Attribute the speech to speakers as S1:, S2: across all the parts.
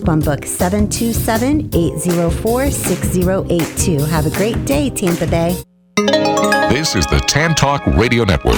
S1: Phone book 727-804-6082. Have a great day, Tampa Bay.
S2: This is the Tan Talk Radio Network.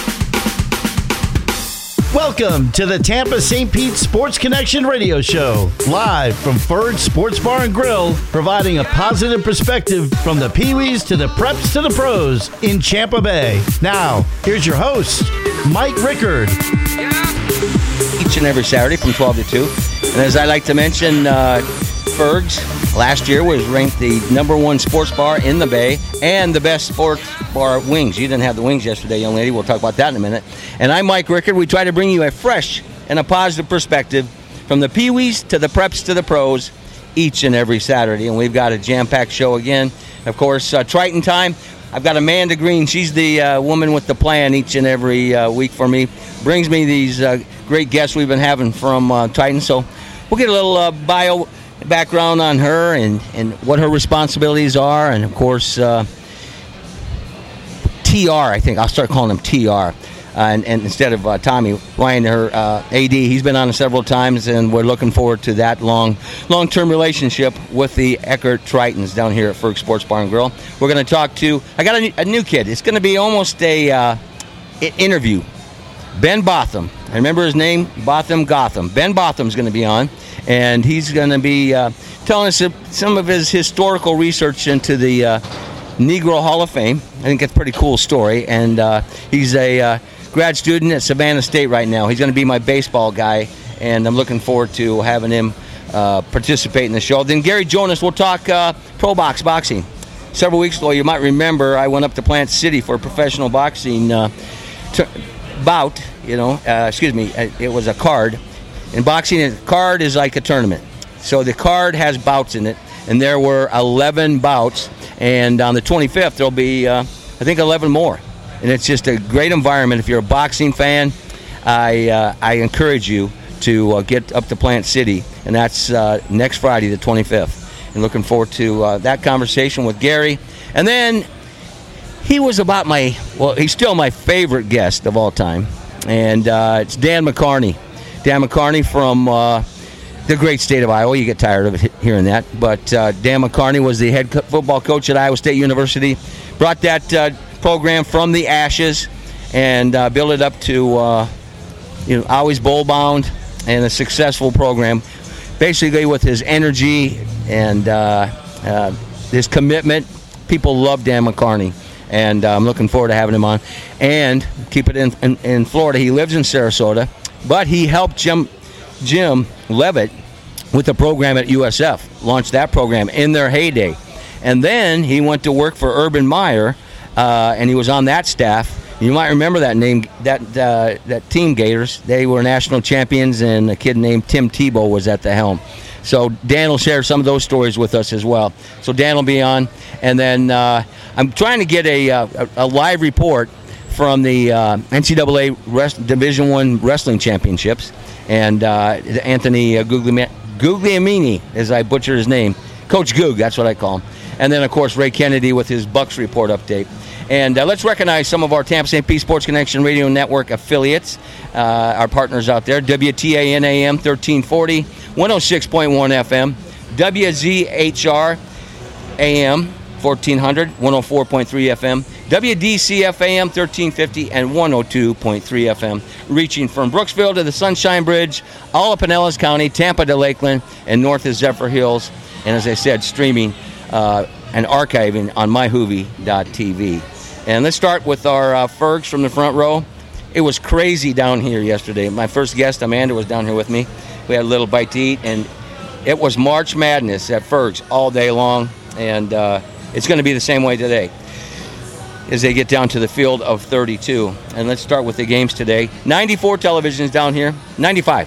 S3: Welcome to the Tampa St. Pete Sports Connection radio show, live from Ferg Sports Bar and Grill, providing a positive perspective from the Pee-wees to the preps to the pros in Tampa Bay. Now, here's your host, Mike Rickard.
S4: Each and every Saturday from 12 to 2. And as I like to mention, Ferg's last year was ranked the #1 sports bar in the Bay and the best sports bar wings. You didn't have the wings yesterday, young lady. We'll talk about that in a minute. And I'm Mike Rickard. We try to bring you a fresh and a positive perspective from the Pee-wees to the preps to the pros each and every Saturday. And we've got a jam-packed show again. Of course, Triton time. I've got Amanda Green. She's the woman with the plan each and every week for me. Brings me these great guests we've been having from Triton. So we'll get a little bio background on her and what her responsibilities are. And, of course, TR, I think. I'll start calling him TR. And instead of Tommy Ryan, her AD, he's been on several times, and we're looking forward to that long-term relationship with the Eckert Tritons down here at Ferg Sports Bar and Grill. We're going to talk to, I got a new kid. It's going to be almost a interview. Ben Botham. I remember his name, Botham Gotham. Ben Botham's going to be on, and he's going to be telling us some of his historical research into the Negro Hall of Fame. I think that's a pretty cool story, and he's a grad student at Savannah State right now. He's going to be my baseball guy, and I'm looking forward to having him participate in the show. Then Gary Jonas will talk pro boxing. Several weeks ago, you might remember, I went up to Plant City for a professional boxing bout. It was a card. In boxing, a card is like a tournament. So the card has bouts in it, and there were 11 bouts, and on the 25th, there'll be, I think, 11 more. And it's just a great environment. If you're a boxing fan, I encourage you to get up to Plant City, and that's next Friday, the 25th. And looking forward to that conversation with Gary. And then he was he's still my favorite guest of all time, and it's Dan McCarney. Dan McCarney from the great state of Iowa. You get tired of hearing that. But Dan McCarney was the head football coach at Iowa State University. Brought that program from the ashes and built it up to always bowl bound and a successful program. Basically, with his energy and his commitment, people love Dan McCarney. And I'm looking forward to having him on. And keep it in Florida. He lives in Sarasota, but he helped Jim Levitt with the program at USF, launched that program in their heyday. And then he went to work for Urban Meyer, and he was on that staff. You might remember that name, that team, Gators. They were national champions, and a kid named Tim Tebow was at the helm. So Dan will share some of those stories with us as well. So Dan will be on. And then I'm trying to get a live report from the NCAA Division I Wrestling Championships. And Anthony Guglielmini, as I butcher his name. Coach Goog, that's what I call him. And then, of course, Ray Kennedy with his Bucks Report update. And let's recognize some of our Tampa St. Pete Sports Connection Radio Network affiliates, our partners out there. WTAN AM 1340, 106.1 FM. WZHR AM 1400, 104.3 FM. WDCF AM 1350 and 102.3 FM. Reaching from Brooksville to the Sunshine Bridge, all of Pinellas County, Tampa to Lakeland, and north of Zephyr Hills. And as I said, streaming and archiving on myhoovie.tv. And let's start with our Fergs from the front row. It was crazy down here yesterday. My first guest, Amanda, was down here with me. We had a little bite to eat, and it was March Madness at Fergs all day long. And it's going to be the same way today as they get down to the field of 32. And let's start with the games today. 94 televisions down here. 95.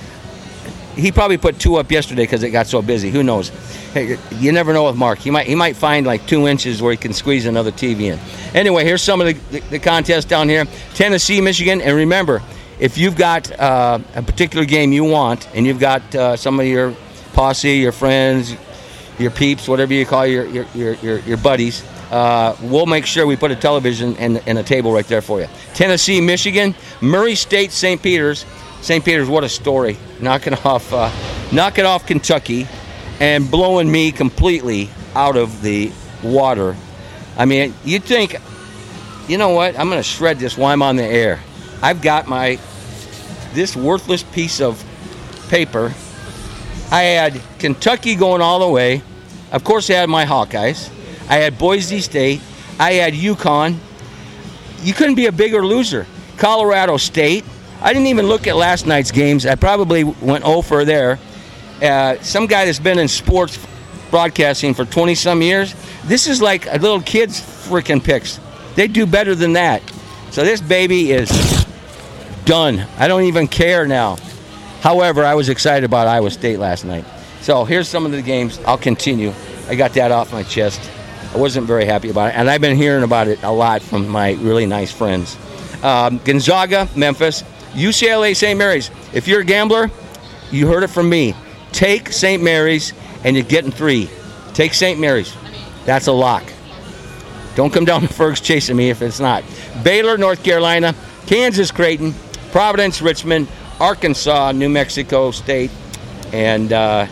S4: He probably put 2 up yesterday because it got so busy. Who knows? Hey, you never know with Mark. He might find like 2 inches where he can squeeze another TV in. Anyway, here's some of the contests down here. Tennessee, Michigan. And remember, if you've got a particular game you want, and you've got some of your posse, your friends, your peeps, whatever you call your buddies, we'll make sure we put a television and a table right there for you. Tennessee, Michigan. Murray State, St. Peter's. St. Peter's, what a story. Knocking off knocking off Kentucky and blowing me completely out of the water. I mean, you'd think, you know what? I'm going to shred this while I'm on the air. I've got this worthless piece of paper. I had Kentucky going all the way. Of course, I had my Hawkeyes. I had Boise State. I had UConn. You couldn't be a bigger loser. Colorado State. I didn't even look at last night's games. I probably went 0 for there. Some guy that's been in sports broadcasting for 20-some years, this is like a little kid's freaking picks. They do better than that. So this baby is done. I don't even care now. However, I was excited about Iowa State last night. So here's some of the games. I'll continue. I got that off my chest. I wasn't very happy about it, and I've been hearing about it a lot from my really nice friends. Gonzaga, Memphis, UCLA, St. Mary's. If you're a gambler, you heard it from me. Take St. Mary's, and you're getting 3. Take St. Mary's. That's a lock. Don't come down to Ferg's chasing me if it's not. Baylor, North Carolina, Kansas, Creighton, Providence, Richmond, Arkansas, New Mexico State, and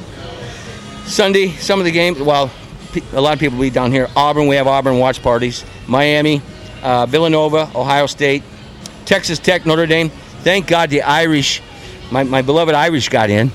S4: Sunday, some of the games, well, a lot of people will be down here. Auburn, we have Auburn watch parties. Miami, Villanova, Ohio State, Texas Tech, Notre Dame. Thank God the Irish, my beloved Irish got in,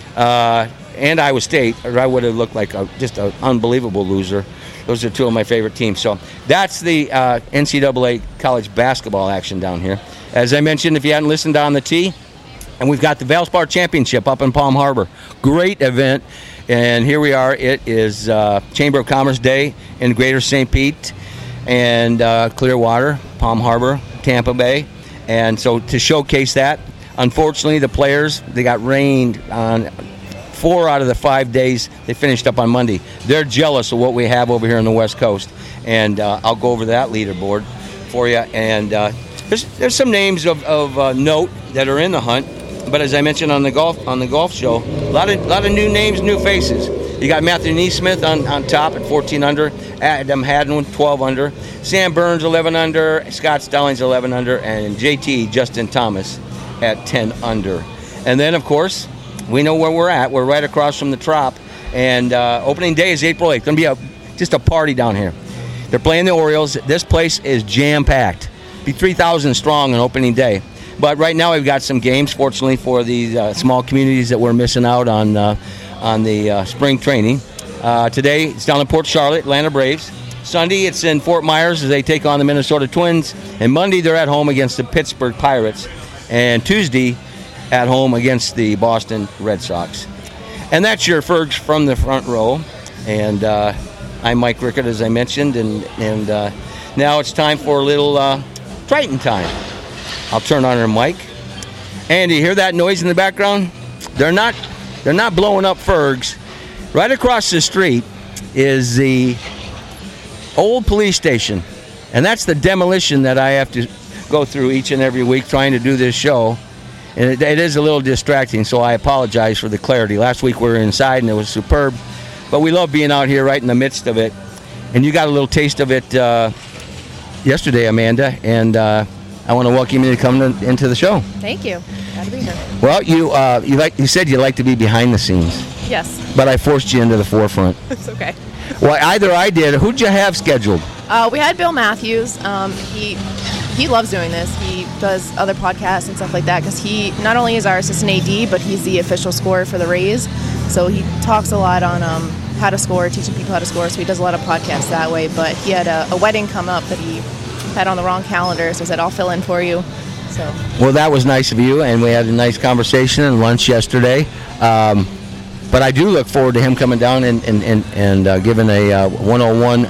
S4: and Iowa State, or I would have looked like just an unbelievable loser. Those are 2 of my favorite teams. So that's the NCAA college basketball action down here. As I mentioned, if you hadn't listened on the tee, and we've got the Valspar Championship up in Palm Harbor. Great event. And here we are. It is Chamber of Commerce Day in Greater St. Pete and Clearwater, Palm Harbor, Tampa Bay. And so to showcase that, unfortunately, the players, they got rained on 4 out of the 5 days. They finished up on Monday. They're jealous of what we have over here on the West Coast. And I'll go over that leaderboard for you. And there's some names of note that are in the hunt. But as I mentioned on the golf show, a lot of new names, new faces. You got Matthew Neesmith on top at 14 under, Adam Hadwin 12 under, Sam Burns 11 under, Scott Stallings 11 under, and JT Justin Thomas at 10 under. And then of course we know where we're at. We're right across from the Trop, and opening day is April 8th. Going to be just a party down here. They're playing the Orioles. This place is jam packed. Be 3,000 strong on opening day. But right now we've got some games, fortunately, for the small communities that we're missing out on the spring training. Today it's down in Port Charlotte, Atlanta Braves. Sunday it's in Fort Myers as they take on the Minnesota Twins. And Monday they're at home against the Pittsburgh Pirates. And Tuesday at home against the Boston Red Sox. And that's your Fergs from the front row. And I'm Mike Rickert, as I mentioned. And now it's time for a little Triton time. I'll turn on her mic. And you hear that noise in the background? They're not blowing up Fergs. Right across the street is the old police station. And that's the demolition that I have to go through each and every week trying to do this show. And it is a little distracting, so I apologize for the clarity. Last week we were inside and it was superb. But we love being out here right in the midst of it. And you got a little taste of it yesterday, Amanda. And I want to welcome you to come into the show.
S5: Thank you. Glad to be here.
S4: Well, you said you like to be behind the scenes.
S5: Yes.
S4: But I forced you into the forefront.
S5: It's okay.
S4: Well, either I did. Who'd you have scheduled?
S5: We had Bill Matthews. He loves doing this. He does other podcasts and stuff like that because he not only is our assistant AD, but he's the official scorer for the Rays. So he talks a lot on how to score, teaching people how to score. So he does a lot of podcasts that way. But he had a wedding come up that he had on the wrong calendar, so I said, I'll fill in for you. So. Well,
S4: that was nice of you, and we had a nice conversation and lunch yesterday. But I do look forward to him coming down and giving a 101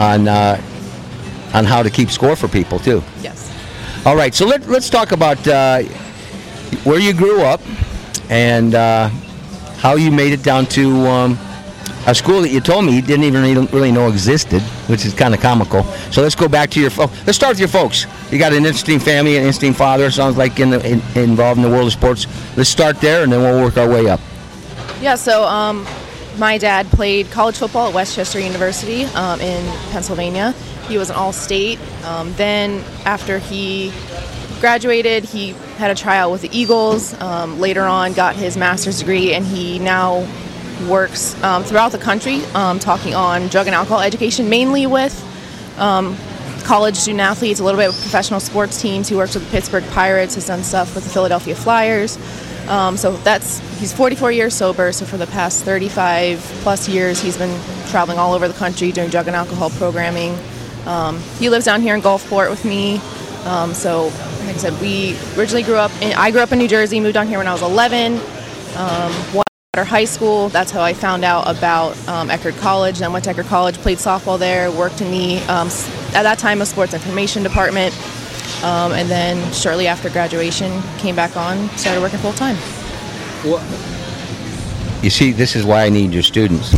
S4: on how to keep score for people, too.
S5: Yes.
S4: All right, so let's talk about where you grew up and how you made it down to a school that you told me you didn't even really know existed, which is kind of comical. So let's go back to let's start with your folks. You got an interesting family, an interesting father, sounds like involved in the world of sports. Let's start there, and then we'll work our way up.
S5: Yeah, so my dad played college football at Westchester University in Pennsylvania. He was an all-state. Then after he graduated, he had a tryout with the Eagles. Later on, got his master's degree, and he now works throughout the country, talking on drug and alcohol education, mainly with college student athletes, a little bit with professional sports teams. He works with the Pittsburgh Pirates, has done stuff with the Philadelphia Flyers. He's 44 years sober, so for the past 35 plus years, he's been traveling all over the country doing drug and alcohol programming. He lives down here in Gulfport with me. So, like I said, I grew up in New Jersey, moved down here when I was 11. High school, that's how I found out about Eckerd College. Then went to Eckerd College, played softball there, worked in the, at that time, a sports information department. And then shortly after graduation, came back on, started working full time.
S4: Well, you see, this is why I need your students.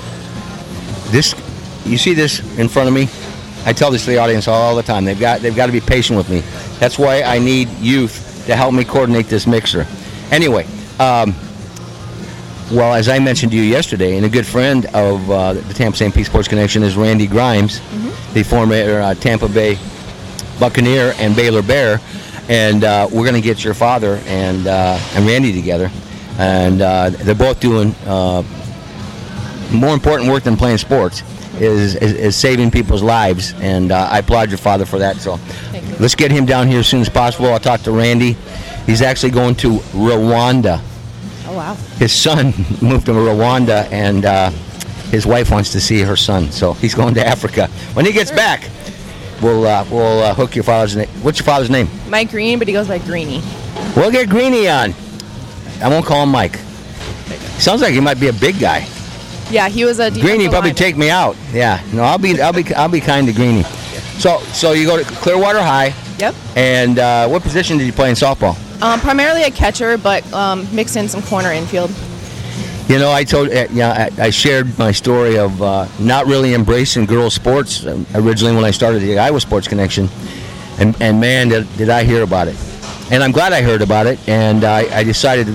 S4: You see this in front of me? I tell this to the audience all the time. They've got to be patient with me. That's why I need youth to help me coordinate this mixer. Anyway, well, as I mentioned to you yesterday, and a good friend of the Tampa St. Pete Sports Connection is Randy Grimes, the former Tampa Bay Buccaneer and Baylor Bear, and we're going to get your father and Randy together, and they're both doing more important work than playing sports, is saving people's lives, and I applaud your father for that. So let's get him down here as soon as possible. I'll talk to Randy. He's actually going to Rwanda.
S5: Oh, wow.
S4: His son moved to Rwanda, and his wife wants to see her son, so he's going to Africa. When he gets back, we'll hook your father's name. What's your father's name?
S5: Mike Green, but he goes by Greeny.
S4: We'll get Greeny on. I won't call him Mike. Sounds like he might be a big guy.
S5: Yeah, he was a defensive
S4: Greeny probably
S5: lineman.
S4: take me out. Yeah, no, I'll be kind to Greeny. So you go to Clearwater High.
S5: Yep.
S4: And what position did you play in softball?
S5: Primarily a catcher, but mixed in some corner infield.
S4: You know, I shared my story of not really embracing girls' sports originally when I started the Iowa Sports Connection, and man, did I hear about it. And I'm glad I heard about it, and I decided,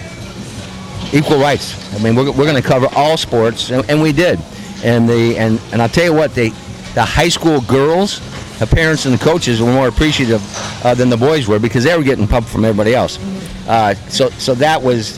S4: equal rights. I mean, we're going to cover all sports, and we did. And I'll tell you what, the high school girls, the parents and the coaches were more appreciative than the boys were, because they were getting pumped from everybody else. So that was,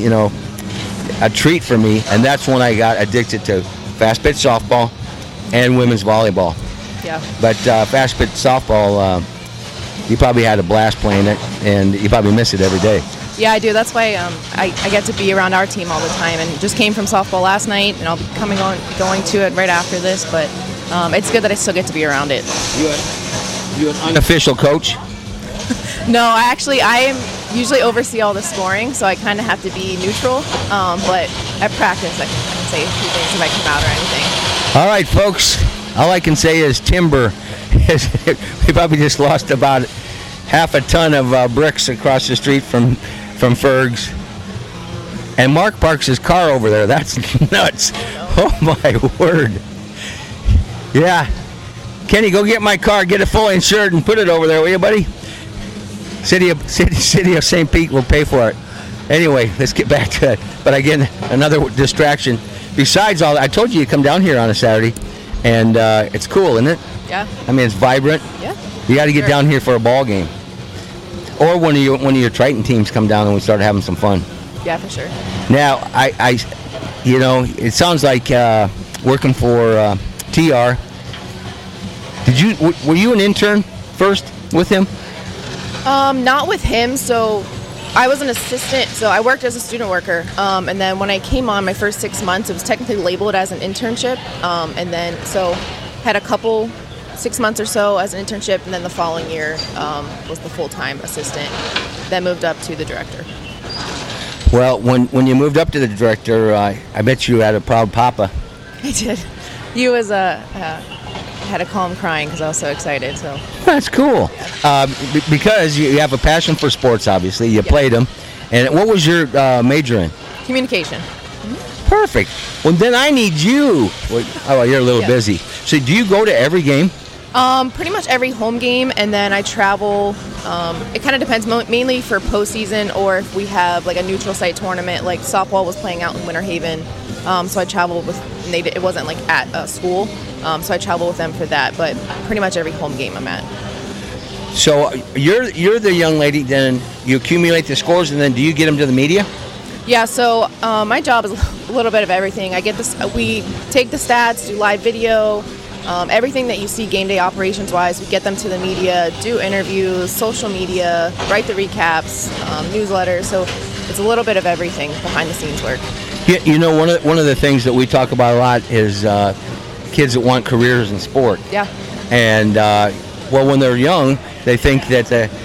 S4: a treat for me, and that's when I got addicted to fast pitch softball and women's volleyball.
S5: Yeah.
S4: But fast pitch softball, you probably had a blast playing it, and you probably miss it every day.
S5: Yeah, I do. That's why I get to be around our team all the time, and just came from softball last night, and I'll be going to it right after this, but it's good that I still get to be around it.
S4: You an unofficial coach?
S5: No, I usually oversee all the scoring, so I kind of have to be neutral, but at practice I can say a few things if I come out or anything.
S4: All right, folks, all I can say is Timber. We probably just lost about half a ton of bricks across the street from Ferg's. And Mark parks his car over there. That's nuts. Oh, my word. Yeah. Kenny, go get my car, get it fully insured, and put it over there, will you, buddy? City of St. Pete will pay for it. Anyway, let's get back to it. But again, another distraction. Besides all that, I told you come down here on a Saturday, and it's cool, isn't it?
S5: Yeah.
S4: I mean, it's vibrant.
S5: Yeah.
S4: You got to get down here for a ball game, or one of your Triton teams come down and we start having some fun.
S5: Yeah, for sure.
S4: Now, it sounds like working for TR. Were you an intern first with him?
S5: Not with him. So I was an assistant. So I worked as a student worker. And then when I came on my first 6 months, it was technically labeled as an internship. And then so had a couple 6 months or so as an internship, and then the following year was the full-time assistant. Then moved up to the director.
S4: Well, when you moved up to the director, I bet you had a proud papa.
S5: I did. He was had to call him crying because I was so excited. So
S4: that's cool. Because you have a passion for sports. Obviously, you played them. And what was your major in?
S5: Communication.
S4: Perfect. Well, then I need you. Oh, you're a little busy. So do you go to every game?
S5: Pretty much every home game, and then I travel. It kind of depends, mainly for postseason, or if we have like a neutral site tournament, like softball was playing out in Winter Haven. So I traveled with, it wasn't like at a school, so I travel with them for that, but pretty much every home game I'm at.
S4: So you're the young lady. Then you accumulate the scores, and then do you get them to the media?
S5: Yeah, so my job is a little bit of everything. I get this. We take the stats, do live video, everything that you see game day operations-wise. We get them to the media, do interviews, social media, write the recaps, newsletters. So it's a little bit of everything behind-the-scenes work.
S4: You know, one of the things that we talk about a lot is kids that want careers in sport.
S5: Yeah.
S4: And well, when they're young, they think that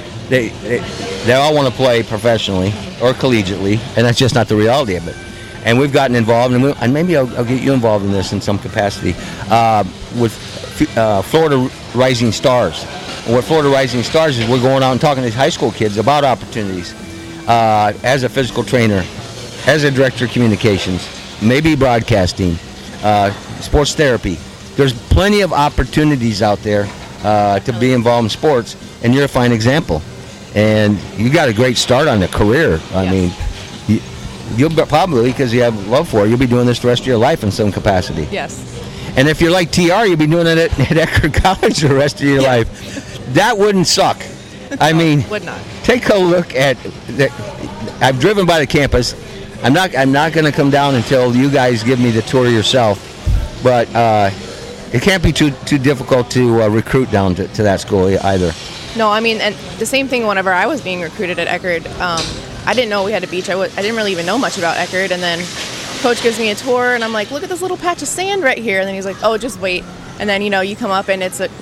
S4: they all want to play professionally or collegiately, and that's just not the reality of it. And we've gotten involved, and maybe I'll get you involved in this in some capacity, with Florida Rising Stars. And what Florida Rising Stars is, we're going out and talking to these high school kids about opportunities as a physical trainer, as a director of communications, maybe broadcasting, sports therapy. There's plenty of opportunities out there to be involved in sports, and you're a fine example. And you got a great start on a career. I mean, you'll probably, because you have love for it, you'll be doing this the rest of your life in some capacity.
S5: Yes.
S4: And if you're like TR, you'll be doing it at Eckerd College the rest of your life. That wouldn't suck. I mean,
S5: would not.
S4: Take a look at I've driven by the campus. I'm not going to come down until you guys give me the tour yourself. But it can't be too difficult to recruit down to that school either.
S5: No, I mean, and the same thing whenever I was being recruited at Eckerd. I didn't know we had a beach. I didn't really even know much about Eckerd. And then coach gives me a tour, and I'm like, look at this little patch of sand right here. And then he's like, oh, just wait. And then, you come up, and it's I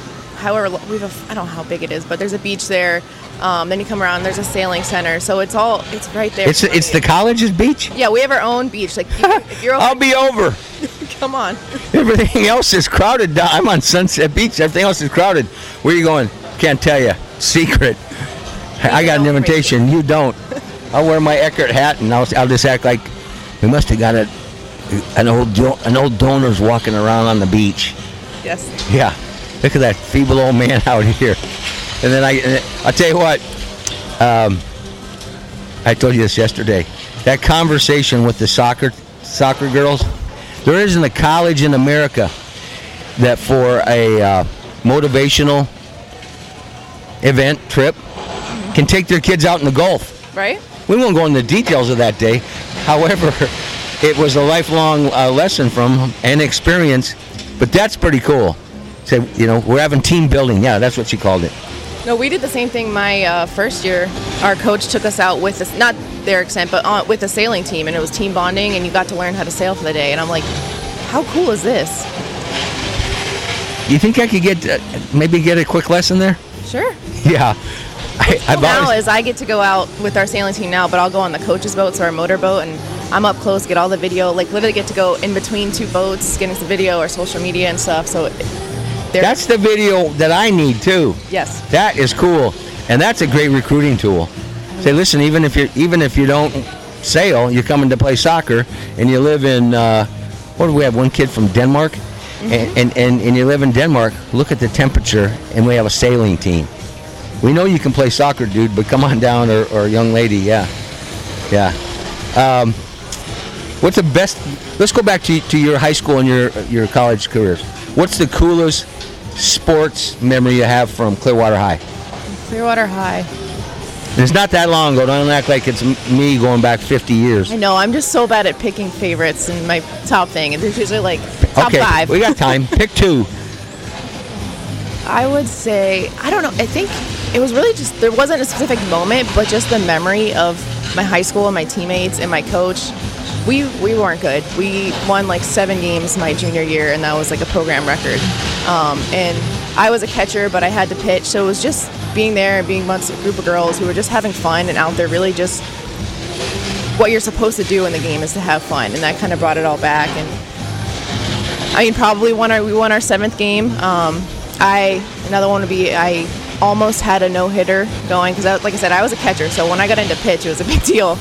S5: don't know how big it is, but there's a beach there. Then you come around, there's a sailing center. So it's right there.
S4: It's the college's beach?
S5: Yeah, we have our own beach. Like, if you're over,
S4: I'll be over.
S5: Come on.
S4: Everything else is crowded. I'm on Sunset Beach. Everything else is crowded. Where are you going? Can't tell you. Secret. I got an invitation. You don't. I'll wear my Eckerd hat, and I'll just act like we must have got an old donor's walking around on the beach.
S5: Yes.
S4: Yeah. Look at that feeble old man out here. And then I'll tell you what. I told you this yesterday. That conversation with the soccer girls. There isn't a college in America that for a motivational event trip can take their kids out in the Gulf.
S5: Right.
S4: We won't go into the details of that day. However, it was a lifelong lesson from an experience. But that's pretty cool. Say, we're having team building. Yeah, that's what she called it.
S5: No, we did the same thing my first year. Our coach took us out with this, not their extent, but with a sailing team, and it was team bonding, and you got to learn how to sail for the day. And I'm like, how cool is this?
S4: You think I could get a quick lesson there?
S5: Sure.
S4: Yeah.
S5: I get to go out with our sailing team now, but I'll go on the coach's boat, so our motorboat, and I'm up close, get all the video, like literally get to go in between two boats, getting some video or social media and stuff. So that's
S4: the video that I need too.
S5: Yes.
S4: That is cool, and that's a great recruiting tool. Say, listen, even if you don't sail, you're coming to play soccer, and you live in what do we have? One kid from Denmark, and you live in Denmark. Look at the temperature, and we have a sailing team. We know you can play soccer, dude, but come on down, or young lady, yeah. What's the best? Let's go back to your high school and your college careers. What's the coolest sports memory you have from Clearwater High?
S5: Clearwater High.
S4: And it's not that long ago. Don't act like it's me going back 50 years.
S5: I know. I'm just so bad at picking favorites and my top thing. There's usually like top five.
S4: We got time. Pick two.
S5: I would say, I don't know. I think it was really just, there wasn't a specific moment, but just the memory of my high school and my teammates and my coach. We weren't good. We won like 7 games my junior year, and that was like a program record. And I was a catcher, but I had to pitch. So it was just being there and being amongst a group of girls who were just having fun and out there really just what you're supposed to do in the game is to have fun. And that kind of brought it all back. And I mean, probably we won our 7th game. Another one would be I almost had a no-hitter going because, like I said, I was a catcher. So when I got into pitch, it was a big deal.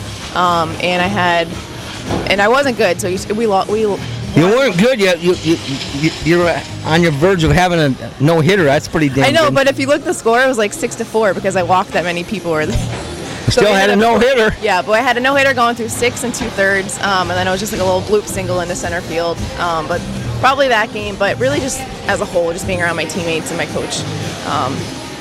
S5: And I wasn't good, so we lost. You
S4: weren't good yet. You're on your verge of having a no-hitter. That's pretty damn
S5: I know,
S4: good.
S5: But if you look at the score, it was like 6-4 because I walked that many people.
S4: Still had a no-hitter.
S5: Yeah, but I had a no-hitter going through 6 2/3, and then it was just like a little bloop single into center field. But probably that game, but really just as a whole, just being around my teammates and my coach.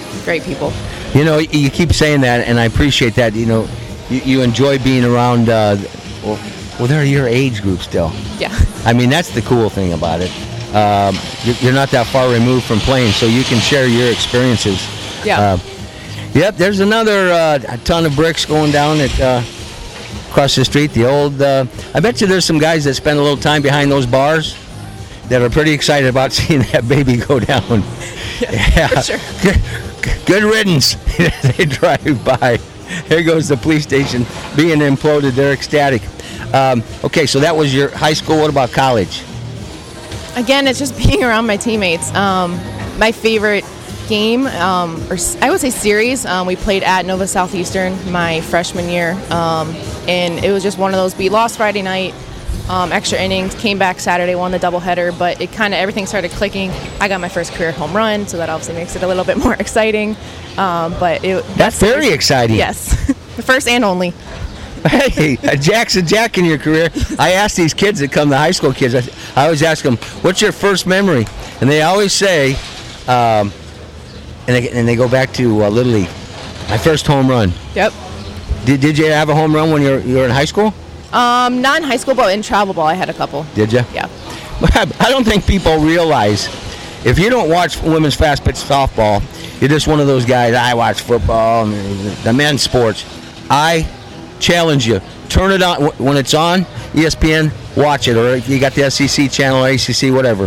S5: great people.
S4: You know, you keep saying that, and I appreciate that. You know, you enjoy being around. Well, they're your age group still.
S5: Yeah.
S4: I mean, that's the cool thing about it. You're not that far removed from playing, so you can share your experiences.
S5: Yeah.
S4: Yep. There's another a ton of bricks going down at across the street. The old. I bet you there's some guys that spend a little time behind those bars that are pretty excited about seeing that baby go down.
S5: Yeah. For sure.
S4: Good riddance. They drive by. There goes the police station being imploded. They're ecstatic. Okay, so that was your high school. What about college?
S5: Again, it's just being around my teammates. My favorite game, or I would say series, we played at Nova Southeastern my freshman year, and it was just one of those. We lost Friday night, extra innings, came back Saturday, won the doubleheader, but it kind of everything started clicking. I got my first career home run, so that obviously makes it a little bit more exciting. But
S4: that's very exciting.
S5: Yes, the first and only.
S4: Hey, Jack's a Jack in your career. I ask these kids that come, the high school kids, I always ask them, what's your first memory? And they always say, and they go back to Little League, my first home run.
S5: Yep.
S4: Did you have a home run when you were in high school?
S5: Not in high school, but in travel ball I had a couple.
S4: Did you?
S5: Yeah.
S4: I don't think people realize, if you don't watch women's fast pitch softball, you're just one of those guys. I watch football and the men's sports. I challenge you, turn it on when it's on ESPN, watch it, or if you got the SEC channel or ACC, whatever.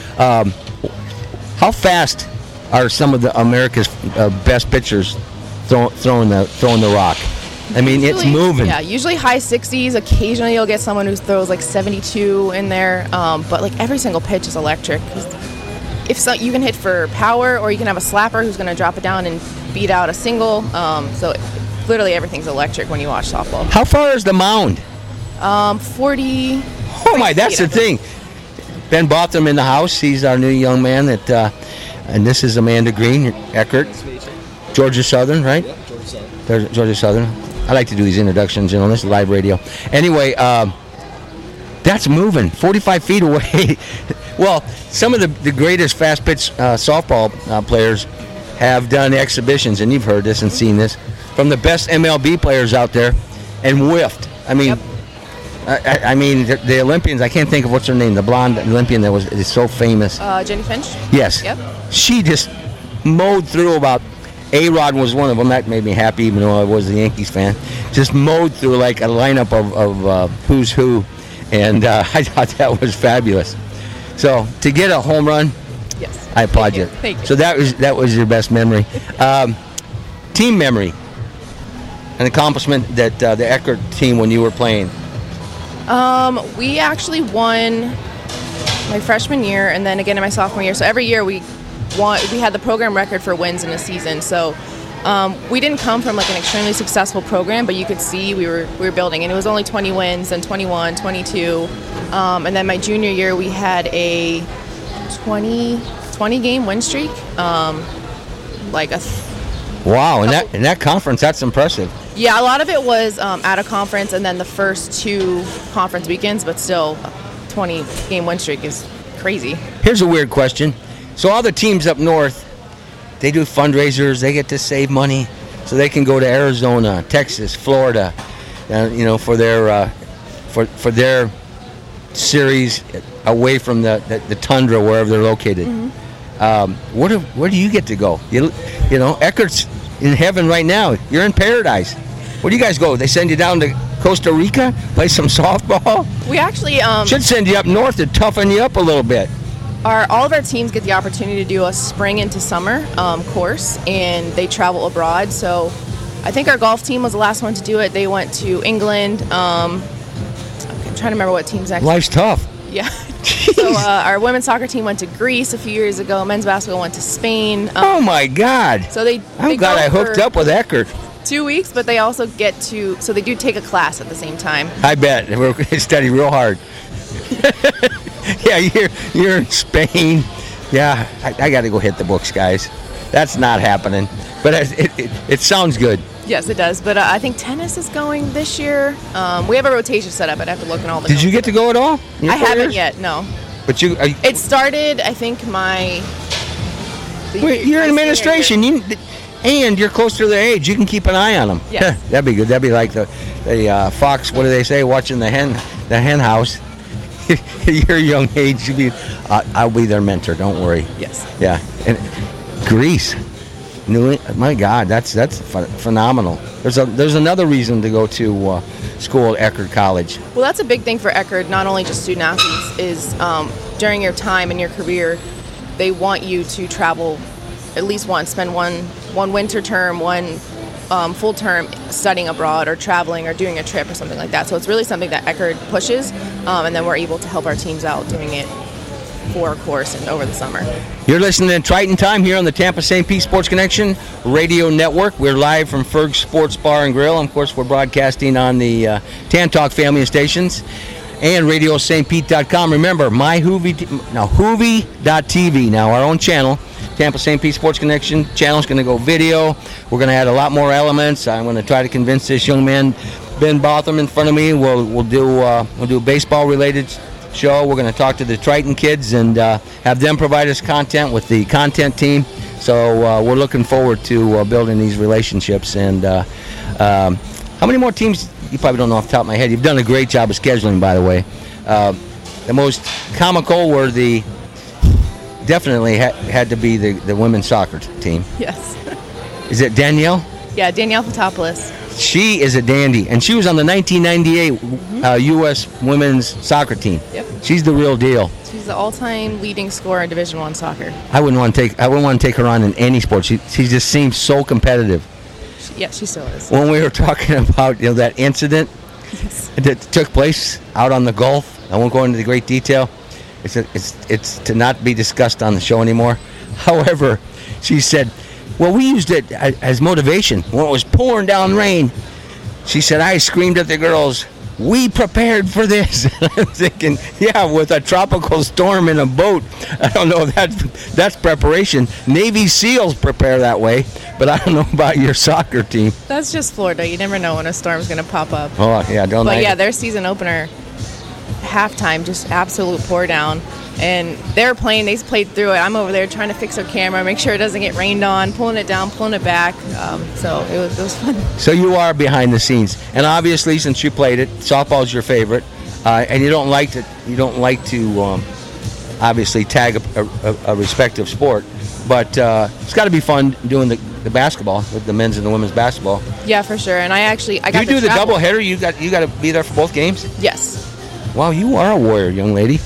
S4: How fast are some of the America's best pitchers throwing the rock? I mean, usually, it's moving.
S5: Yeah, usually high 60s. Occasionally you'll get someone who throws like 72 in there, but like every single pitch is electric. If so, you can hit for power, or you can have a slapper who's going to drop it down and beat out a single. So literally everything's electric when you watch softball.
S4: How far is the mound?
S5: 40.
S4: Oh my, that's the thing. Ben Botham in the house. He's our new young man that, and this is Amanda Green, Eckert, Georgia Southern, right?
S6: Yep, Georgia Southern.
S4: Georgia Southern. I like to do these introductions, you know, this is live radio. Anyway, that's moving 45 feet away. Well, some of the greatest fast pitch softball players have done exhibitions, and you've heard this and seen this, from the best MLB players out there, and whiffed. I mean,
S5: Yep.
S4: I mean, the Olympians, I can't think of what's her name, the blonde Olympian that is so famous.
S5: Jenny Finch?
S4: Yes.
S5: Yep.
S4: She just mowed through about, A-Rod was one of them. That made me happy, even though I was a Yankees fan. Just mowed through like a lineup of who's who, and I thought that was fabulous. So to get a home run,
S5: Yes.
S4: I applaud you.
S5: Thank you.
S4: So that was your best memory. Team memory, an accomplishment that the Eckert team when you were playing.
S5: We actually won my freshman year, and then again in my sophomore year. So every year we had the program record for wins in a season. So we didn't come from like an extremely successful program, but you could see we were building, and it was only 20 wins, then 21, 22, and then my junior year we had a 20 game win streak.
S4: Wow, in that conference, that's impressive.
S5: Yeah, a lot of it was at a conference, and then the first 2 conference weekends, but still, 20 game win streak is crazy.
S4: Here's a weird question. So all the teams up north, they do fundraisers, they get to save money, so they can go to Arizona, Texas, Florida, for their series away from the tundra wherever they're located. Mm-hmm. Where do you get to go? You know, Eckert's in heaven right now. You're in paradise. Where do you guys go? They send you down to Costa Rica, play some softball?
S5: We actually
S4: should send you up north to toughen you up a little bit.
S5: All of our teams get the opportunity to do a spring into summer course, and they travel abroad. So I think our golf team was the last one to do it. They went to England. I'm trying to remember what teams actually.
S4: Life's tough.
S5: Yeah. So our women's soccer team went to Greece a few years ago. Men's basketball went to Spain.
S4: Oh my God!
S5: So I'm
S4: glad I hooked up with Eckert.
S5: 2 weeks, but they also get to. So they do take a class at the same time.
S4: I bet they study real hard. Yeah, you're in Spain. Yeah, I got to go hit the books, guys. That's not happening, but it sounds good.
S5: Yes, it does. But I think tennis is going this year. We have a rotation set up. I'd have to look at all the.
S4: Did you get to go at all?
S5: I haven't yet. No.
S4: But you.
S5: It started. I think
S4: you're in administration. And you're close to their age. You can keep an eye on them.
S5: Yes.
S4: That'd be good. That'd be like the fox. What do they say? Watching the hen house. Your young age, I'll be their mentor. Don't worry.
S5: Yes.
S4: Yeah. And Greece. My God, that's phenomenal. There's another reason to go to school at Eckerd College.
S5: Well, that's a big thing for Eckerd, not only just student athletes, is during your time in your career, they want you to travel at least once, spend one winter term, one full term studying abroad or traveling or doing a trip or something like that. So it's really something that Eckerd pushes, and then we're able to help our teams out doing it for a course and over the summer.
S4: You're listening to Triton Time here on the Tampa St. Pete Sports Connection Radio Network. We're live from Ferg Sports Bar and Grill. And of course, we're broadcasting on the Tan Talk family of stations and RadioSt.Pete.com. Remember, Hoovy.tv, now our own channel. Tampa St. Pete Sports Connection channel is going to go video. We're going to add a lot more elements. I'm going to try to convince this young man, Ben Botham, in front of me. We'll do a baseball related show. We're going to talk to the Triton kids and have them provide us content with the content team. So we're looking forward to building these relationships. And how many more teams? You probably don't know off the top of my head. You've done a great job of scheduling, by the way. The most comical were definitely had to be the women's soccer team.
S5: Yes.
S4: Is it Danielle?
S5: Yeah, Danielle Fotopoulos.
S4: She is a dandy, and she was on the 1998 U.S. women's soccer team.
S5: Yep.
S4: She's the real deal.
S5: She's the all-time leading scorer in Division I soccer.
S4: I wouldn't want to take her on in any sport. She just seems so competitive.
S5: Yeah, she still is.
S4: When we were talking about that incident that took place out on the Gulf, I won't go into the great detail. It's to not be discussed on the show anymore. However, she said, well, we used it as motivation when it was pouring down rain. She said, I screamed at the girls, we prepared for this. I'm thinking, yeah, with a tropical storm in a boat, I don't know, that's preparation. Navy SEALs prepare that way, but I don't know about your soccer team.
S5: That's just Florida. You never know when a storm's going to pop up.
S4: Oh, yeah, don't I?
S5: But yeah, their season opener, halftime, just absolute pour down. And they played through it. I'm over there trying to fix their camera, make sure it doesn't get rained on, pulling it down, pulling it back. So it was fun.
S4: So you are behind the scenes, and obviously, since you played it, softball is your favorite, and you don't like to obviously tag a respective sport, but it's got to be fun doing the basketball with the men's and the women's basketball.
S5: Yeah, for sure. And I got
S4: you do the double header. You got to be there for both games.
S5: Yes.
S4: Wow, you are a warrior, young lady.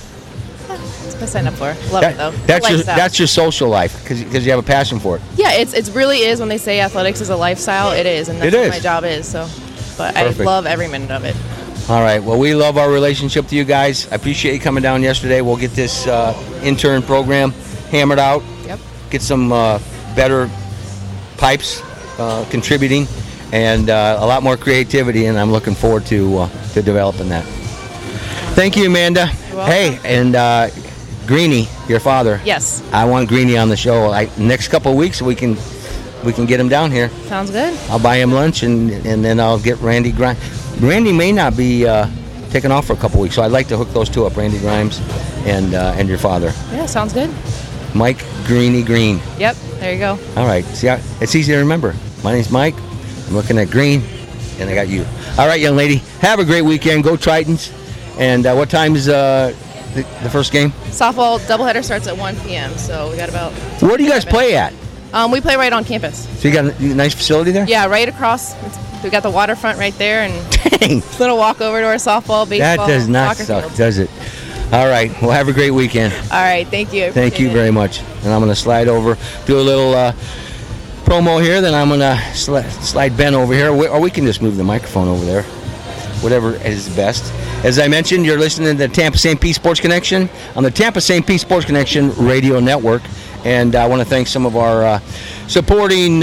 S5: I signed up for. Love it though.
S4: That's your social life because you have a passion for it.
S5: Yeah, it really is. When they say athletics is a lifestyle, it is, and that's what my job is. So, but
S4: Perfect.
S5: I love every minute of it.
S4: All right. Well, we love our relationship to you guys. I appreciate you coming down yesterday. We'll get this intern program hammered out.
S5: Yep.
S4: Get some better pipes contributing, and a lot more creativity. And I'm looking forward to developing that. Thank you, Amanda.
S5: You're welcome.
S4: Hey, and Greenie, your father.
S5: Yes.
S4: I want Greenie on the show. Next couple of weeks we can get him down here.
S5: Sounds good.
S4: I'll buy him lunch and then I'll get Randy Grimes. Randy may not be taking off for a couple of weeks, so I'd like to hook those two up, Randy Grimes and your father.
S5: Yeah, sounds good.
S4: Mike Greenie Green.
S5: Yep, there you go.
S4: All right. See, it's easy to remember. My name's Mike. I'm looking at Green, and I got you. All right, young lady. Have a great weekend. Go Tritons. And what time is the first game?
S5: Softball doubleheader starts at 1 p.m., so we got about...
S4: Where do you guys play at?
S5: We play right on campus.
S4: So you got a nice facility there?
S5: Yeah, right across. We got the waterfront right there, and
S4: Dang.
S5: little walk over to our softball, baseball,
S4: That does not
S5: soccer
S4: suck,
S5: field.
S4: does it? All right. Well, have a great weekend.
S5: All right, thank you.
S4: Thank you
S5: Appreciate it.
S4: very much. And I'm going to slide over, do a little promo here. Then I'm going to slide Ben over here. Or we can just move the microphone over there. Whatever is best. As I mentioned, you're listening to the Tampa St. Pete Sports Connection on the Tampa St. Pete Sports Connection Radio Network. And I want to thank some of our supporting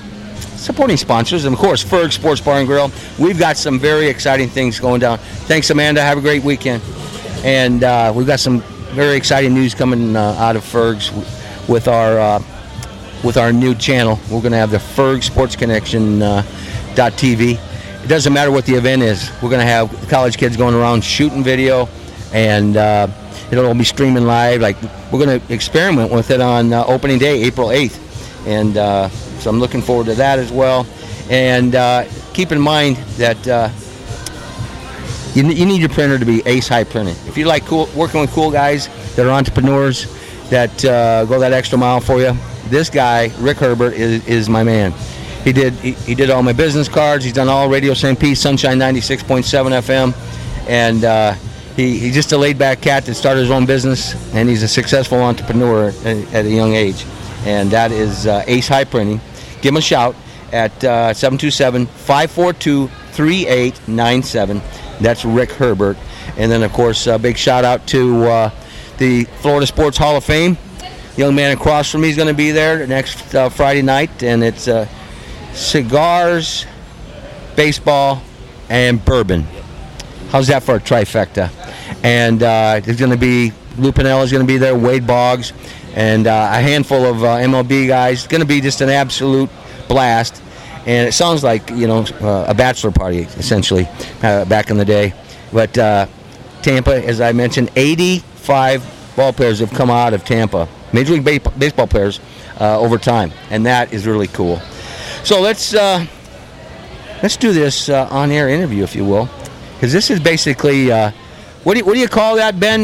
S4: sponsors. And, of course, Ferg Sports Bar and Grill. We've got some very exciting things going down. Thanks, Amanda. Have a great weekend. And we've got some very exciting news coming out of Ferg's with our new channel. We're going to have the Ferg Sports Connection .tv. It doesn't matter what the event is. We're going to have college kids going around shooting video, and it'll be streaming live. Like, we're going to experiment with it on opening day, April 8th. And so I'm looking forward to that as well. And keep in mind that you need your printer to be ace high printed. If you like working with cool guys that are entrepreneurs that go that extra mile for you, this guy, Rick Herbert, is my man. He did all my business cards. He's done all Radio St. Pete, Sunshine 96.7 FM, and he's just a laid-back cat that started his own business, and he's a successful entrepreneur at a young age, and that is Ace High Printing. Give him a shout at 727-542-3897. That's Rick Herbert. And then, of course, a big shout-out to the Florida Sports Hall of Fame. Young man across from me is going to be there next Friday night, and it's cigars, baseball, and bourbon. How's that for a trifecta? And there's going to be Lou Piniella is going to be there, Wade Boggs, and a handful of MLB guys. It's going to be just an absolute blast. And it sounds like, a bachelor party, essentially, back in the day. But Tampa, as I mentioned, 85 ball players have come out of Tampa, Major League Baseball players, over time. And that is really cool. So let's do this on-air interview, if you will. Because this is basically, what do you call that, Ben?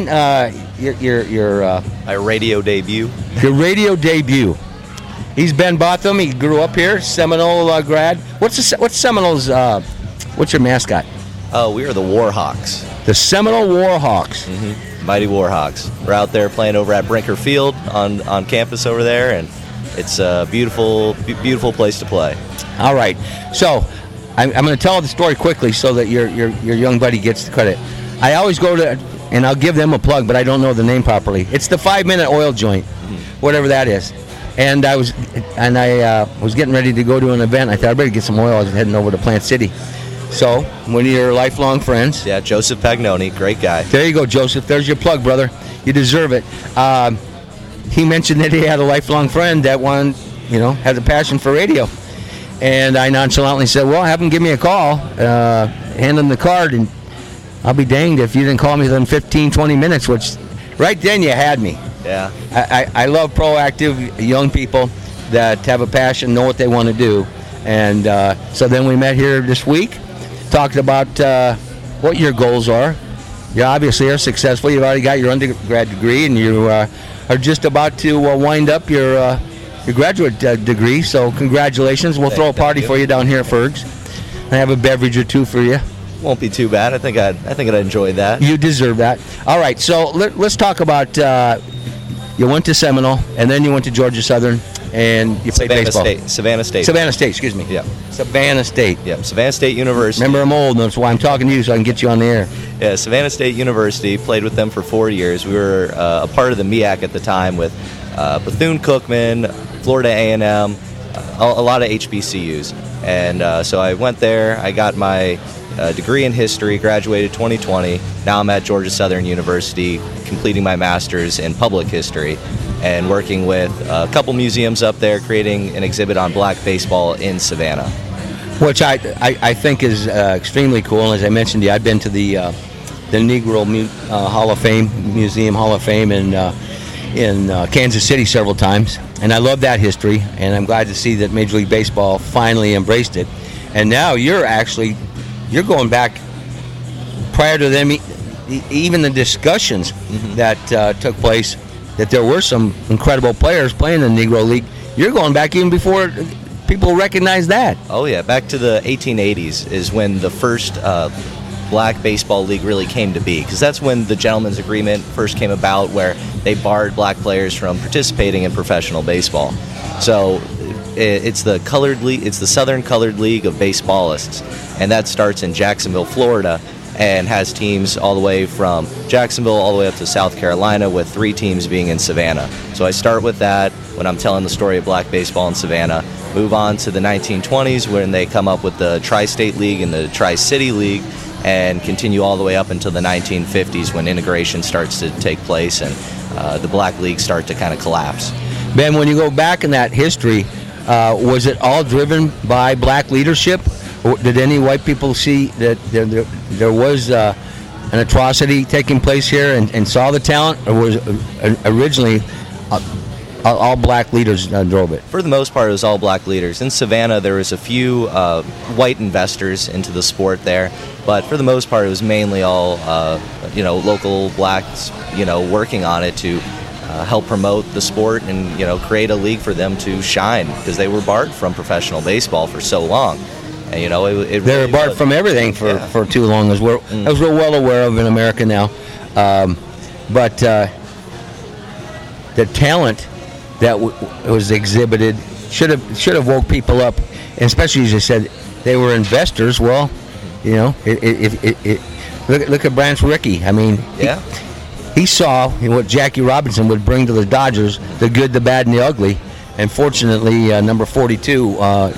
S6: My radio debut.
S4: Your radio debut. He's Ben Botham. He grew up here, Seminole grad. What's Seminole's? What's your mascot?
S6: Oh, we are the Warhawks.
S4: The Seminole Warhawks.
S6: Mm-hmm. Mighty Warhawks. We're out there playing over at Brinker Field on campus over there, and it's a beautiful place to play. All
S4: right. So I'm going to tell the story quickly so that your young buddy gets the credit. I always go to, and I'll give them a plug, but I don't know the name properly. It's the 5-minute oil joint, whatever that is. And I was getting ready to go to an event. I thought I better get some oil. I was heading over to Plant City. So, one of your lifelong friends.
S6: Yeah, Joseph Pagnoni, great guy.
S4: There you go, Joseph. There's your plug, brother. You deserve it. He mentioned that he had a lifelong friend that has a passion for radio. And I nonchalantly said, well, have him give me a call, hand him the card, and I'll be danged if you didn't call me within 15, 20 minutes, which right then you had me.
S6: Yeah.
S4: I love proactive young people that have a passion, know what they want to do. And so then we met here this week, talked about what your goals are. You obviously are successful. You've already got your undergrad degree, and you are just about to wind up your graduate degree. So congratulations. We'll throw a party for you down here at Ferg's. I have a beverage or two for you.
S6: Won't be too bad. I think I'd enjoy that.
S4: You deserve that. All right, so let's talk about you went to Seminole, and then you went to Georgia Southern, and you played baseball.
S6: Savannah State, excuse me.
S4: Yeah. Savannah State.
S6: Yeah, Savannah State University.
S4: Remember, I'm old, and that's why I'm talking to you, so I can get you on the air.
S6: Yeah, Savannah State University, played with them for 4 years. We were a part of the MEAC at the time with Bethune-Cookman, Florida A&M, a lot of HBCUs. And so I went there. I got my degree in history, graduated 2020. Now I'm at Georgia Southern University, completing my master's in public history and working with a couple museums up there, creating an exhibit on black baseball in Savannah.
S4: Which I think is extremely cool. And as I mentioned to you, I've been to the Negro Hall of Fame, Museum Hall of Fame in Kansas City several times. And I love that history, and I'm glad to see that Major League Baseball finally embraced it. And now you're going back prior to them, even the discussions that took place, that there were some incredible players playing in the Negro League. You're going back even before people recognize that.
S6: Oh, yeah. Back to the 1880s is when the first black baseball league really came to be, because that's when the Gentleman's Agreement first came about, where they barred black players from participating in professional baseball. So it's the colored league, it's the Southern Colored League of Baseballists, and that starts in Jacksonville, Florida, and has teams all the way from Jacksonville all the way up to South Carolina, with 3 teams being in Savannah. So I start with that when I'm telling the story of black baseball in Savannah. Move on to the 1920s when they come up with the Tri-State League and the Tri-City League, and continue all the way up until the 1950s when integration starts to take place and the black leagues start to kind of collapse.
S4: Ben, when you go back in that history, was it all driven by black leadership? Or did any white people see that there was an atrocity taking place here and saw the talent? Or was originally all black leaders drove it.
S6: For the most part, it was all black leaders. In Savannah, there was a few white investors into the sport there, but for the most part, it was mainly all local blacks, working on it to help promote the sport and create a league for them to shine, because they were barred from professional baseball for so long. And
S4: they were barred from everything for too long, as we're well aware of in America now. But the talent that was exhibited should have woke people up, and especially as you said, they were investors. Well, look at Branch Rickey. I mean, he saw what Jackie Robinson would bring to the Dodgers, the good, the bad, and the ugly. And fortunately, number 42,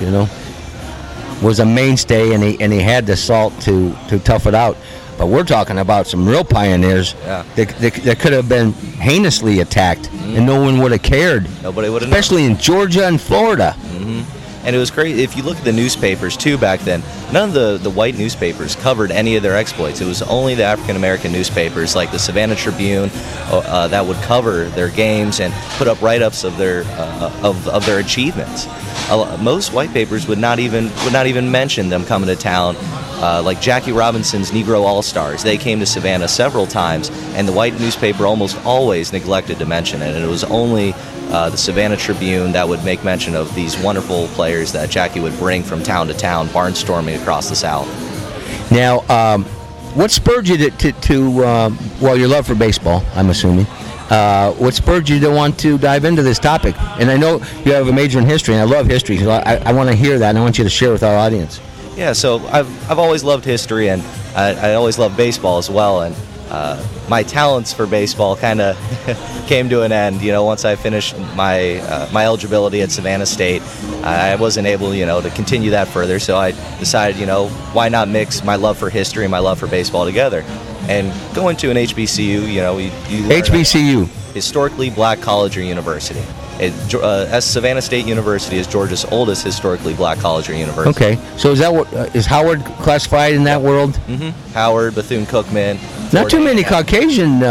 S4: was a mainstay, and he had the salt to tough it out. But we're talking about some real pioneers that could have been heinously attacked, and no one would have cared.
S6: Nobody would have
S4: especially in Georgia and Florida.
S6: Mm-hmm. And it was great. If you look at the newspapers, too, back then, none of the white newspapers covered any of their exploits. It was only the African-American newspapers, like the Savannah Tribune, that would cover their games and put up write-ups of their achievements. Most white papers would not even mention them coming to town. Like Jackie Robinson's Negro All-Stars, they came to Savannah several times, and the white newspaper almost always neglected to mention it. And it was only the Savannah Tribune that would make mention of these wonderful players that Jackie would bring from town to town, barnstorming across the South.
S4: Now, what spurred you to your love for baseball, I'm assuming, what spurred you to want to dive into this topic? And I know you have a major in history, and I love history, so I want to hear that, and I want you to share with our audience.
S6: Yeah, so I've always loved history, and I always loved baseball as well, and my talents for baseball kind of came to an end. Once I finished my eligibility at Savannah State, I wasn't able, to continue that further. So I decided, why not mix my love for history and my love for baseball together, and go into an HBCU. You learn
S4: HBCU,
S6: historically black college or university. Savannah State University is Georgia's oldest historically black college or university.
S4: Okay, so is that is Howard classified in that world?
S6: Mm-hmm. Howard, Bethune-Cookman.
S4: Not too many Caucasian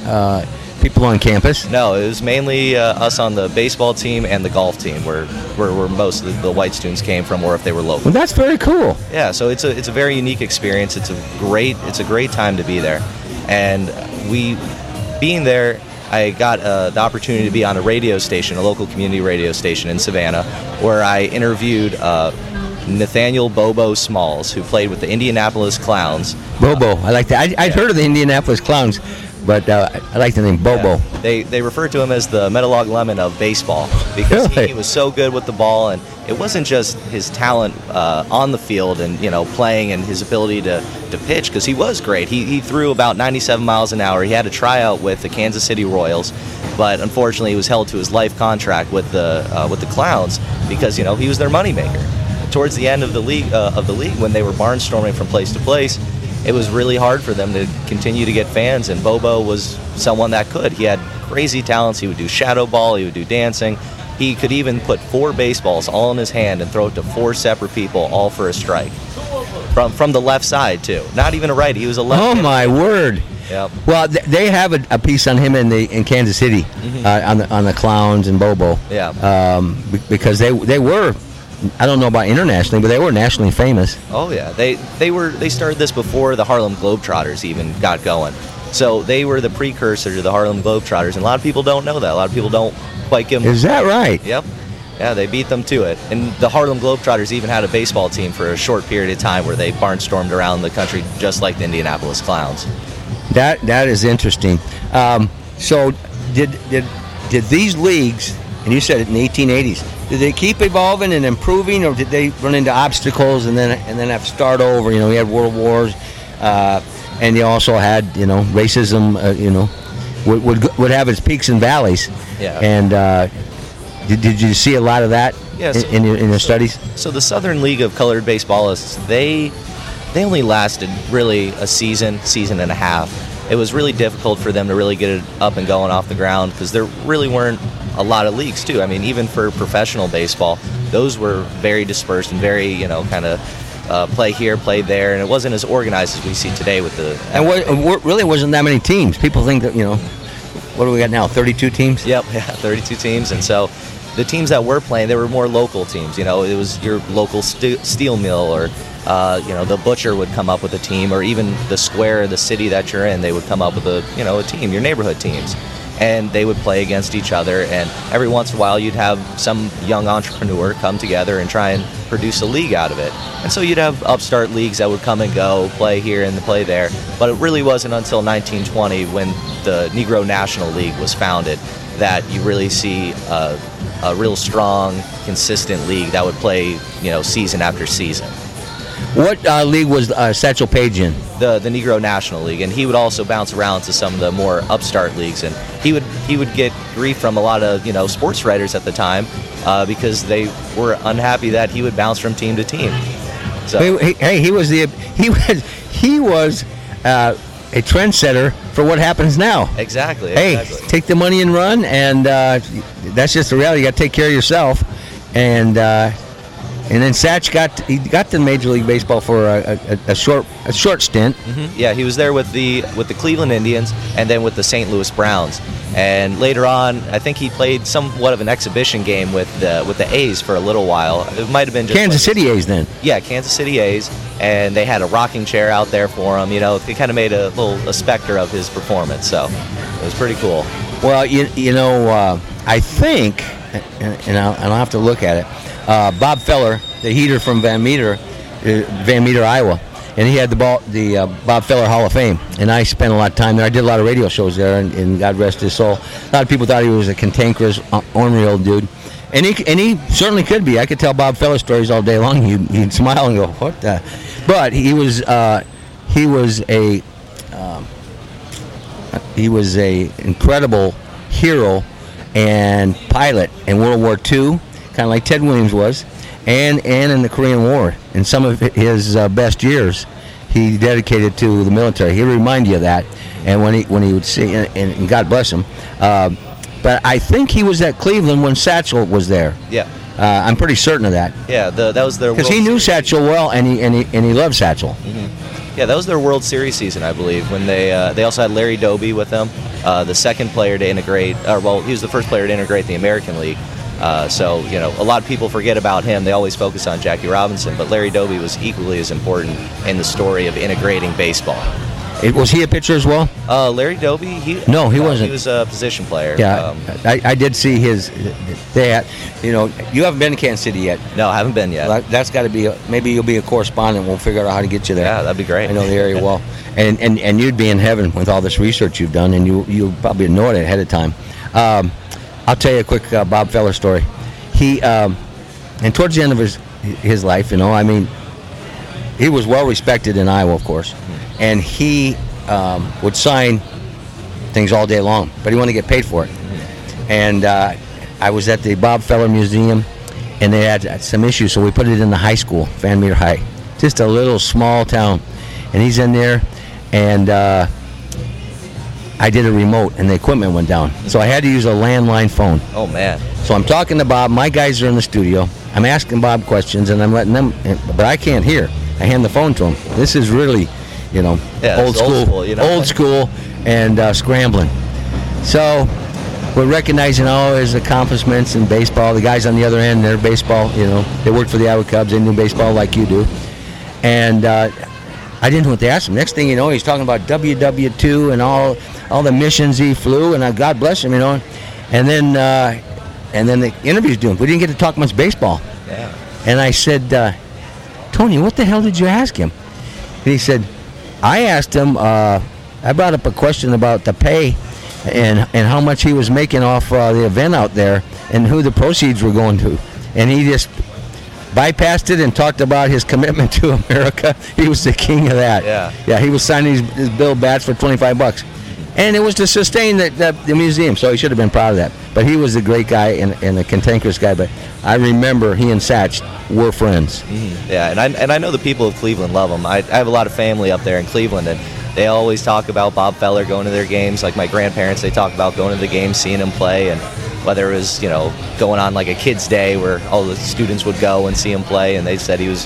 S4: people on campus.
S6: No, it was mainly us on the baseball team and the golf team, where most of the white students came from, or if they were local.
S4: Well, that's very cool.
S6: Yeah, so it's a very unique experience. It's a great time to be there, and being there, I got the opportunity to be on a radio station, a local community radio station in Savannah, where I interviewed Nathaniel Bobo Smalls, who played with the Indianapolis Clowns.
S4: Bobo, I like that. I'd heard of the Indianapolis Clowns, but I like the name Bobo.
S6: Yeah. They refer to him as the Meadowlark Lemon of baseball, because he was so good with the ball, and it wasn't just his talent on the field and playing and his ability to pitch, because he was great. He threw about 97 miles an hour. He had a tryout with the Kansas City Royals, but unfortunately he was held to his life contract with the Clowns, because he was their moneymaker. Towards the end of the league, when they were barnstorming from place to place, it was really hard for them to continue to get fans, and Bobo was someone that could. He had crazy talents. He would do shadow ball. He would do dancing. He could even put 4 baseballs all in his hand and throw it to 4 separate people, all for a strike. From the left side, too. Not even a righty. He was a left.
S4: Oh, my word.
S6: Yep.
S4: Well, they have a piece on him in Kansas City, mm-hmm. on the Clowns and Bobo.
S6: Yeah.
S4: Because they were, I don't know about internationally, but they were nationally famous.
S6: Oh yeah, they started this before the Harlem Globetrotters even got going. So they were the precursor to the Harlem Globetrotters, and a lot of people don't know that. A lot of people don't quite give them.
S4: Is that right?
S6: Yep. Yeah, they beat them to it. And the Harlem Globetrotters even had a baseball team for a short period of time where they barnstormed around the country just like the Indianapolis Clowns.
S4: That is interesting. So did these leagues, and you said it in the 1880s, did they keep evolving and improving, or did they run into obstacles and then have to start over? We had world wars, and you also had racism. Would have its peaks and valleys.
S6: Yeah.
S4: And did you see a lot of that in your studies?
S6: So the Southern League of Colored Baseballists, they only lasted really a season and a half. It was really difficult for them to really get it up and going off the ground, because there really weren't a lot of leagues too. I mean, even for professional baseball, those were very dispersed and very kind of play here, play there, and it wasn't as organized as we see today with the.
S4: And really wasn't that many teams. People think that what do we got now? 32 teams.
S6: Yep, yeah, 32 teams, and so the teams that were playing, they were more local teams. It was your local steel mill, or the butcher would come up with a team, or even the square, the city that you're in, they would come up with a team, your neighborhood teams. And they would play against each other, and every once in a while you'd have some young entrepreneur come together and try and produce a league out of it. And so you'd have upstart leagues that would come and go, play here and play there. But it really wasn't until 1920, when the Negro National League was founded, that you really see a real strong, consistent league that would play, season after season.
S4: What league was Satchel Paige in?
S6: The Negro National League, and he would also bounce around to some of the more upstart leagues, and he would get grief from a lot of sports writers at the time because they were unhappy that he would bounce from team to team. So
S4: he was a trendsetter for what happens now.
S6: Exactly.
S4: Hey, take the money and run, and that's just the reality. You got to take care of yourself, and then Satch got to Major League Baseball for a short stint.
S6: Mm-hmm. Yeah, he was there with the Cleveland Indians and then with the St. Louis Browns. And later on, I think he played somewhat of an exhibition game with the A's for a little while. It might have been just
S4: Kansas City A's then.
S6: Yeah, Kansas City A's, and they had a rocking chair out there for him. It kind of made a specter of his performance. So it was pretty cool.
S4: Well, I think, and I'll have to look at it. Bob Feller, the heater from Van Meter, Iowa, and he had the Bob Feller Hall of Fame. And I spent a lot of time there. I did a lot of radio shows there, and God rest his soul. A lot of people thought he was a cantankerous, ornery old dude, and he certainly could be. I could tell Bob Feller stories all day long. He'd smile and go, "What the?" But he was a incredible hero and pilot in World War II. Kind of like Ted Williams was, and in the Korean War. In some of his best years, he dedicated to the military. He'll remind you of that, and when he would see, and God bless him. But I think he was at Cleveland when Satchel was there.
S6: Yeah,
S4: I'm pretty certain of that.
S6: Yeah, that was their
S4: because he knew Satchel well, and he loved Satchel.
S6: Mm-hmm. Yeah, that was their World Series season, I believe, when they also had Larry Doby with them, the second player to integrate. He was the first player to integrate the American League. So a lot of people forget about him. They always focus on Jackie Robinson, but Larry Doby was equally as important in the story of integrating baseball.
S4: Was he a pitcher as well?
S6: Larry Doby?
S4: No, he wasn't.
S6: He was a position player.
S4: Yeah, I did see his. You haven't been to Kansas City yet.
S6: No, I haven't been yet.
S4: That's got to be. Maybe you'll be a correspondent. We'll figure out how to get you there.
S6: Yeah, that'd be great.
S4: I know the area well, and you'd be in heaven with all this research you've done, and you probably know it ahead of time. I'll tell you a quick Bob Feller story. He, and towards the end of his life, he was well respected in Iowa, of course, and he would sign things all day long, but he wanted to get paid for it. And I was at the Bob Feller Museum, and they had some issues, so we put it in the high school, Van Meter High, just a little small town, and he's in there, and I did a remote, and the equipment went down. So I had to use a landline phone.
S6: Oh, man.
S4: So I'm talking to Bob. My guys are in the studio. I'm asking Bob questions, and I'm letting them, but I can't hear. I hand the phone to him. This is really, old school, and scrambling. So we're recognizing all his accomplishments in baseball. The guys on the other end, they're baseball, they worked for the Iowa Cubs. They knew baseball like you do. And I didn't know what to ask him. Next thing you know, he's talking about WW2 and all the missions he flew, and God bless him, And then the interview's doing. We didn't get to talk much baseball.
S6: Yeah.
S4: And I said, Tony, what the hell did you ask him? And he said, I asked him, I brought up a question about the pay and how much he was making off the event out there and who the proceeds were going to. And he just bypassed it and talked about his commitment to America. He was the king of that. Yeah, he was signing his bill bats for $25. And it was to sustain the museum, so he should have been proud of that. But he was a great guy and a cantankerous guy. But I remember he and Satch were friends.
S6: Mm-hmm. Yeah, and I know the people of Cleveland love him. I have a lot of family up there in Cleveland, and they always talk about Bob Feller going to their games. Like my grandparents, they talk about going to the games, seeing him play, and whether it was going on like a kid's day where all the students would go and see him play, and they said he was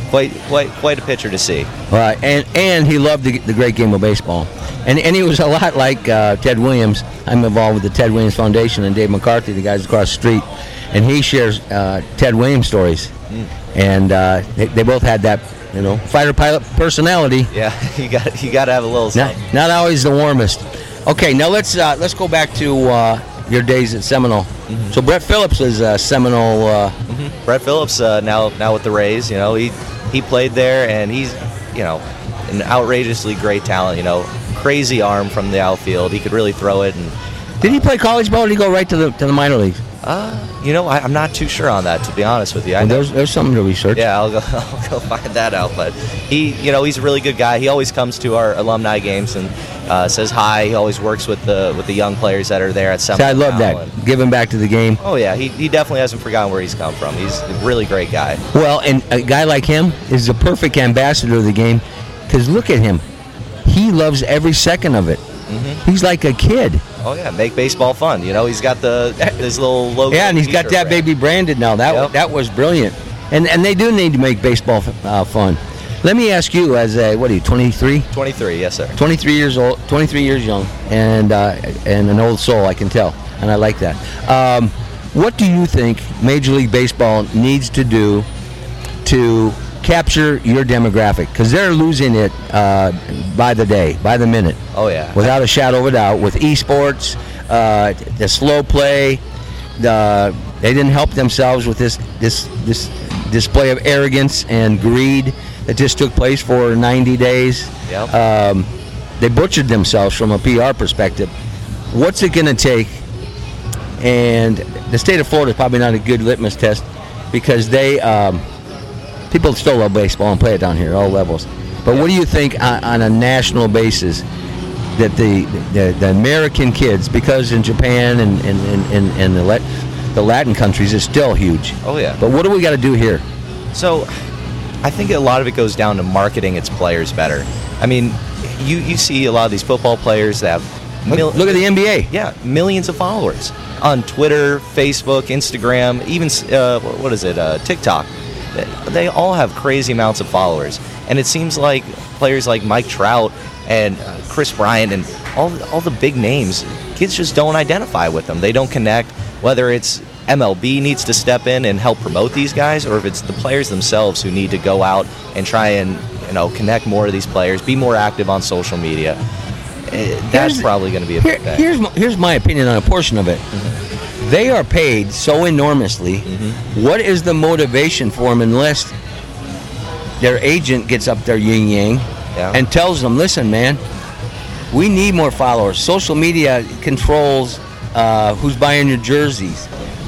S6: quite a picture to see.
S4: And he loved the great game of baseball. And he was a lot like Ted Williams. I'm involved with the Ted Williams Foundation and Dave McCarthy, the guys across the street. And he shares Ted Williams stories. And they both had that, fighter pilot personality.
S6: Yeah, you got to have a little something.
S4: Not always the warmest. Okay, now let's go back to your days at Seminole. Mm-hmm. So Brett Phillips is Seminole.
S6: Brett Phillips now with the Rays. He played there, and he's an outrageously great talent. Crazy arm from the outfield. He could really throw it. And
S4: did he play college ball? Or did he go right to the minor leagues?
S6: I'm not too sure on that, to be honest with you.
S4: There's something to research.
S6: Yeah, I'll go find that out. But he's a really good guy. He always comes to our alumni games and says hi. He always works with the young players that are there at Seminole.
S4: I love that. Giving back to the game.
S6: Oh yeah, he definitely hasn't forgotten where he's come from. He's a really great guy.
S4: Well, and a guy like him is the perfect ambassador of the game, because look at him. He loves every second of it. Mm-hmm. He's like a kid.
S6: Oh yeah, make baseball fun. He's got his little logo.
S4: Yeah, and he's got that baby branded now. That was brilliant. And they do need to make baseball fun. Let me ask you, as what are you, 23?
S6: 23, yes sir.
S4: 23 years old, 23 years young, and an old soul, I can tell, and I like that. What do you think Major League Baseball needs to do to capture your demographic? Because they're losing it by the day, by the minute.
S6: Oh yeah,
S4: without a shadow of a doubt. With esports, the slow play, they didn't help themselves with this display of arrogance and greed that just took place for 90 days.
S6: Yep.
S4: They butchered themselves from a PR perspective. What's it going to take? And the state of Florida is probably not a good litmus test, because people still love baseball and play it down here, all levels. But what do you think on a national basis that the American kids, because in Japan and the Latin countries is still huge.
S6: Oh yeah.
S4: But what do we got to do here?
S6: So I think a lot of it goes down to marketing its players better. I mean, you see a lot of these football players that have
S4: look at the NBA.
S6: Yeah, millions of followers on Twitter, Facebook, Instagram, even TikTok. They all have crazy amounts of followers, and it seems like players like Mike Trout and Chris Bryant and all the big names, kids just don't identify with them. They don't connect. Whether it's MLB needs to step in and help promote these guys, or if it's the players themselves who need to go out and try and connect more to these players, be more active on social media. That's probably going to be a big thing.
S4: Here's my opinion on a portion of it.
S6: Mm-hmm.
S4: They are paid so enormously.
S6: Mm-hmm.
S4: What is the motivation for them unless their agent gets up there yin-yang and tells them, listen, man, we need more followers. Social media controls who's buying your jerseys,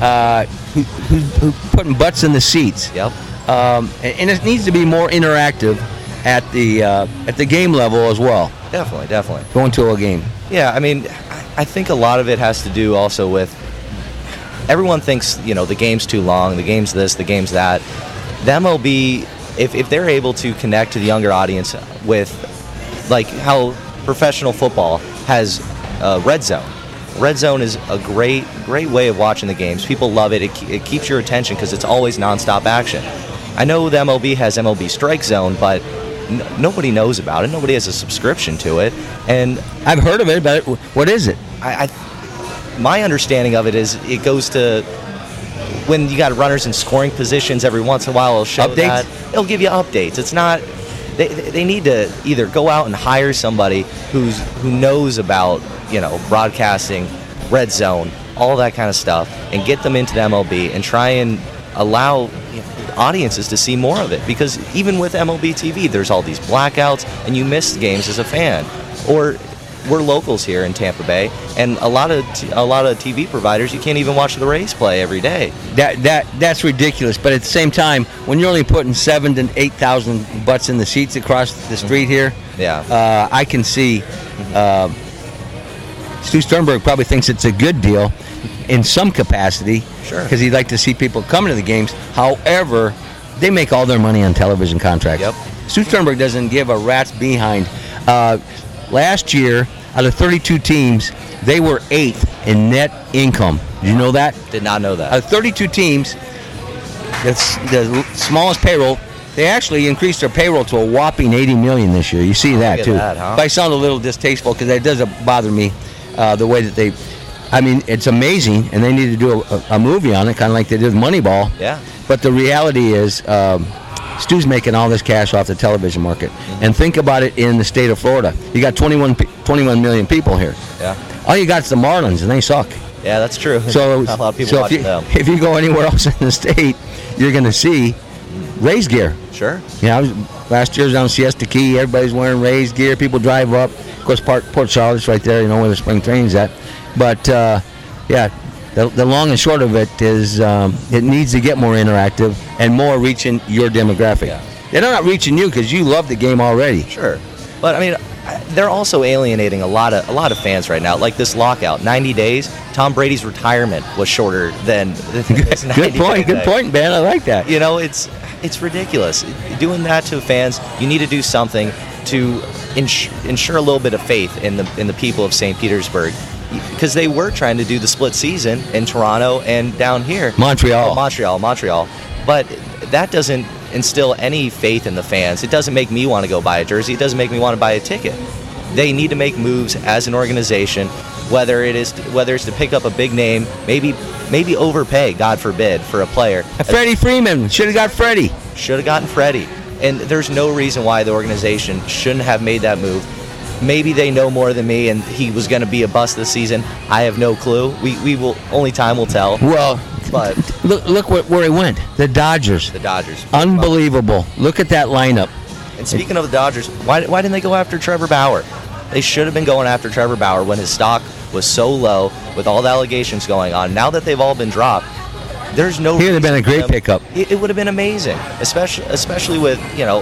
S4: who's putting butts in the seats.
S6: Yep.
S4: And it needs to be more interactive at the game level as well.
S6: Definitely.
S4: Going to a game.
S6: Yeah, I mean, I think a lot of it has to do also with everyone thinks, the game's too long, the game's this, the game's that. The MLB, if they're able to connect to the younger audience with, like, how professional football has Red Zone. Red Zone is a great way of watching the games. People love it. It keeps your attention because it's always nonstop action. I know the MLB has MLB Strike Zone, but nobody knows about it. Nobody has a subscription to it. And
S4: I've heard of it, but what is it?
S6: My understanding of it is it goes to when you got runners in scoring positions. Every once in a while, it'll show
S4: updates?
S6: that. It'll give you updates. It's not. They need to either go out and hire somebody who knows about broadcasting, Red Zone, all that kind of stuff, and get them into the MLB and try and allow audiences to see more of it. Because even with MLB TV, there's all these blackouts, and you miss games as a fan. Or we're locals here in Tampa Bay, and a lot of TV providers, you can't even watch the Rays play every day.
S4: That's ridiculous. But at the same time, when you're only putting 7,000 to 8,000 butts in the seats across the street here, I can see. Stu Sternberg probably thinks it's a good deal in some capacity,
S6: sure,
S4: because he'd like to see people coming to the games. However, they make all their money on television contracts.
S6: Yep.
S4: Stu Sternberg doesn't give a rat's behind. Last year, out of 32 teams, they were 8th in net income. Did you know that?
S6: Did not know that.
S4: Out of 32 teams, the smallest payroll, They actually increased their payroll to a whopping $80 million this year. You see that,
S6: Look at
S4: too.
S6: that, huh?
S4: But I sound a little distasteful because it does bother me the way that they... I mean, it's amazing, and they need to do a movie on it, kind of like they did Moneyball.
S6: Yeah.
S4: But the reality is, Stu's making all this cash off the television market. Mm-hmm. And think about it in the state of Florida. You got 21 million people here.
S6: Yeah.
S4: All you got is the Marlins, and they suck.
S6: Yeah, that's true.
S4: So,
S6: a lot of people watching them.
S4: If you go anywhere else in the state, you're going to see Rays gear.
S6: Sure.
S4: Yeah, last year I was down Siesta Key. Everybody's wearing Rays gear. People drive up. Of course, Port Charlotte's right there, where the spring training's at. But, yeah, the long and short of it is it needs to get more interactive and more reaching your demographic.
S6: Yeah.
S4: They're not reaching you because you love the game already.
S6: Sure. But, I mean, they're also alienating a lot of fans right now. Like this lockout, 90 days. Tom Brady's retirement was shorter than this 90
S4: Good point, Ben. I like that.
S6: It's ridiculous. Doing that to fans, you need to do something to ensure a little bit of faith in the people of St. Petersburg. Because they were trying to do the split season in Toronto and down here.
S4: Montreal.
S6: But that doesn't instill any faith in the fans. It doesn't make me want to go buy a jersey. It doesn't make me want to buy a ticket. They need to make moves as an organization, whether it's to pick up a big name, maybe overpay, God forbid, for a player.
S4: Freddie Freeman. Should have got Freddie.
S6: Should have gotten Freddie. And there's no reason why the organization shouldn't have made that move. Maybe they know more than me, and he was going to be a bust this season. I have no clue. We will. Only time will tell.
S4: Well,
S6: but
S4: look where he went. The Dodgers. Unbelievable. Look at that lineup.
S6: And speaking of the Dodgers, why didn't they go after Trevor Bauer? They should have been going after Trevor Bauer when his stock was so low with all the allegations going on. Now that they've all been dropped, there's no.
S4: He would have been a great pickup.
S6: It would have been amazing, especially with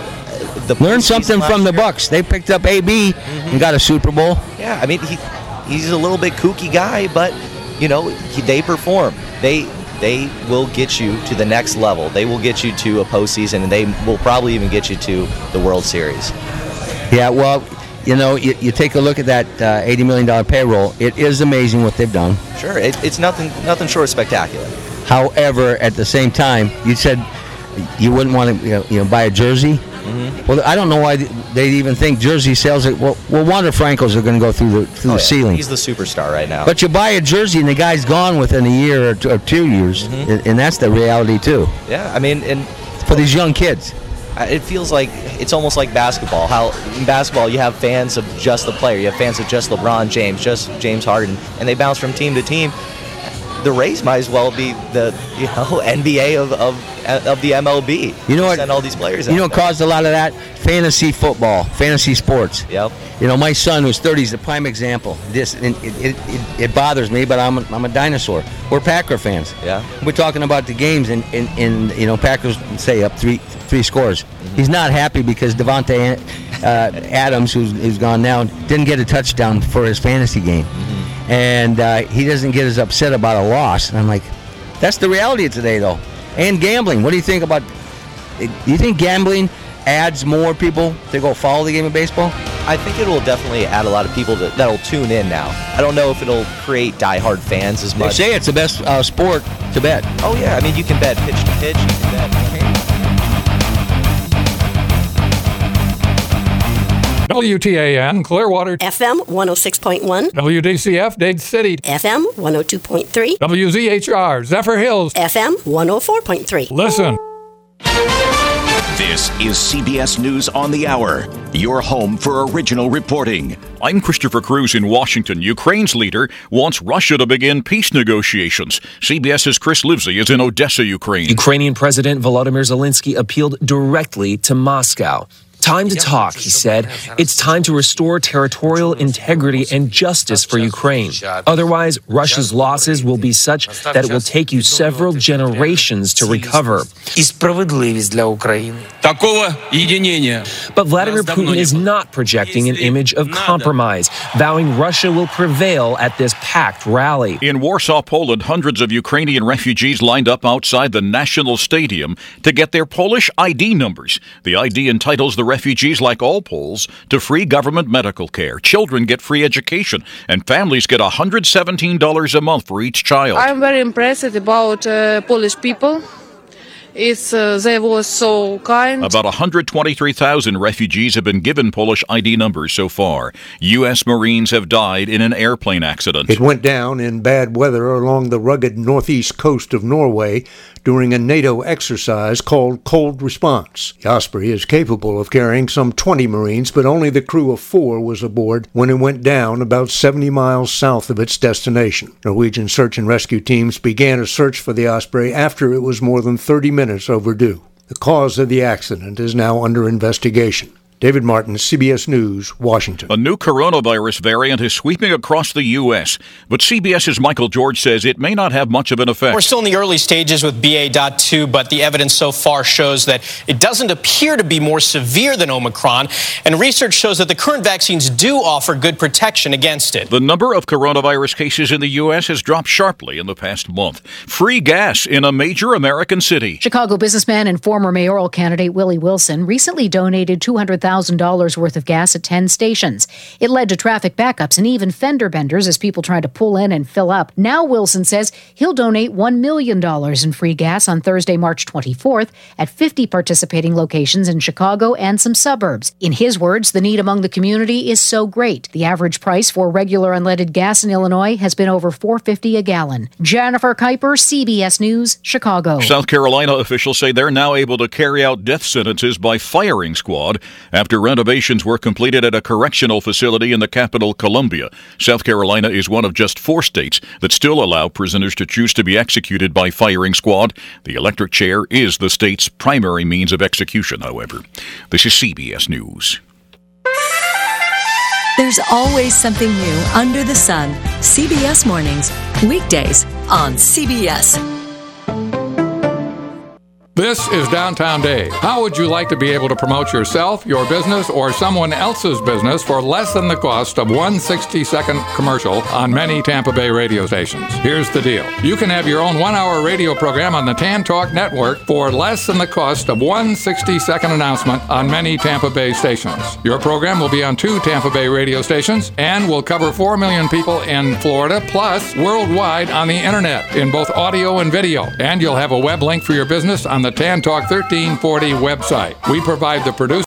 S4: Learn something from the Bucks. They picked up AB and got a Super Bowl.
S6: Yeah, I mean he's a little bit kooky guy, but they perform. They will get you to the next level. They will get you to a postseason, and they will probably even get you to the World Series.
S4: Yeah, well, you take a look at that $80 million payroll. It is amazing what they've done.
S6: Sure, it's nothing short of spectacular.
S4: However, at the same time, you said you wouldn't want to buy a jersey. Mm-hmm. Well, I don't know why they even think jersey sales. Well, Wander Franco's are going to go through the ceiling.
S6: He's the superstar right now.
S4: But you buy a jersey and the guy's gone within a year or 2 years, and that's the reality too.
S6: Yeah, I mean, and
S4: for these young kids,
S6: it feels like it's almost like basketball. How in basketball you have fans of just the player, you have fans of just LeBron James, just James Harden, and they bounce from team to team. The Rays might as well be the NBA of the MLB.
S4: You know what?
S6: Send all these players.
S4: What caused a lot of that? Fantasy football, fantasy sports.
S6: Yep.
S4: My son, who's 30, is the prime example. It bothers me, but I'm a dinosaur. We're Packer fans.
S6: Yeah.
S4: We're talking about the games, and Packers say up three scores. Mm-hmm. He's not happy because Devontae Adams, who's gone now, didn't get a touchdown for his fantasy game. Mm-hmm. And he doesn't get as upset about a loss. And I'm like, that's the reality of today, though. And gambling. What do you think about? Do you think gambling adds more people to go follow the game of baseball?
S6: I think it will definitely add a lot of people that'll tune in now. I don't know if it'll create diehard fans as much.
S4: They say it's the best sport to bet.
S6: Oh yeah, I mean you can bet pitch to pitch. You can bet.
S7: WTAN, Clearwater.
S8: FM 106.1.
S7: WDCF, Dade City.
S8: FM 102.3.
S7: WZHR, Zephyr Hills.
S8: FM 104.3.
S7: Listen.
S9: This is CBS News on the Hour, your home for original reporting.
S2: I'm Christopher Cruz in Washington. Ukraine's leader wants Russia to begin peace negotiations. CBS's Chris Livesey is in Odessa, Ukraine.
S10: Ukrainian President Volodymyr Zelensky appealed directly to Moscow. Time to talk, he said. It's time to restore territorial integrity and justice for Ukraine. Otherwise, Russia's losses will be such that it will take you several generations to recover. But Vladimir Putin is not projecting an image of compromise, vowing Russia will prevail at this packed rally.
S2: In Warsaw, Poland, hundreds of Ukrainian refugees lined up outside the National Stadium to get their Polish ID numbers. The ID entitles the refugees, like all Poles, to free government medical care. Children get free education, and families get $117 a month for each child.
S11: I'm very impressed about Polish people. they were so kind.
S2: About 123,000 refugees have been given Polish ID numbers so far. U.S. Marines have died in an airplane accident.
S12: It went down in bad weather along the rugged northeast coast of Norway during a NATO exercise called Cold Response. The Osprey is capable of carrying some 20 Marines, but only the crew of 4 was aboard when it went down about 70 miles south of its destination. Norwegian search and rescue teams began a search for the Osprey after it was more than 30 minutes overdue. The cause of the accident is now under investigation. David Martin, CBS News, Washington.
S2: A new coronavirus variant is sweeping across the U.S., but CBS's Michael George says it may not have much of an effect.
S13: We're still in the early stages with BA.2, but the evidence so far shows that it doesn't appear to be more severe than Omicron, and research shows that the current vaccines do offer good protection against it.
S2: The number of coronavirus cases in the U.S. has dropped sharply in the past month. Free gas in a major American city.
S14: Chicago businessman and former mayoral candidate Willie Wilson recently donated $200,000 worth of gas at 10 stations. It led to traffic backups and even fender benders as people tried to pull in and fill up. Now Wilson says he'll donate $1 million in free gas on Thursday, March 24th at 50 participating locations in Chicago and some suburbs. In his words, the need among the community is so great. The average price for regular unleaded gas in Illinois has been over $4.50 a gallon. Jennifer Kuiper, CBS News, Chicago.
S2: South Carolina officials say they're now able to carry out death sentences by firing squad after renovations were completed at a correctional facility in the capital, Columbia. South Carolina is one of just 4 states that still allow prisoners to choose to be executed by firing squad. The electric chair is the state's primary means of execution, however. This is CBS News.
S15: There's always something new under the sun. CBS Mornings, weekdays on CBS.
S7: This is Downtown Dave. How would you like to be able to promote yourself, your business, or someone else's business for less than the cost of one 60-second commercial on many Tampa Bay radio stations? Here's the deal. You can have your own 1-hour radio program on the Tan Talk Network for less than the cost of one 60-second announcement on many Tampa Bay stations. Your program will be on 2 Tampa Bay radio stations and will cover 4 million people in Florida, plus worldwide on the internet in both audio and video. And you'll have a web link for your business on the Tan Talk 1340 website. We provide the producer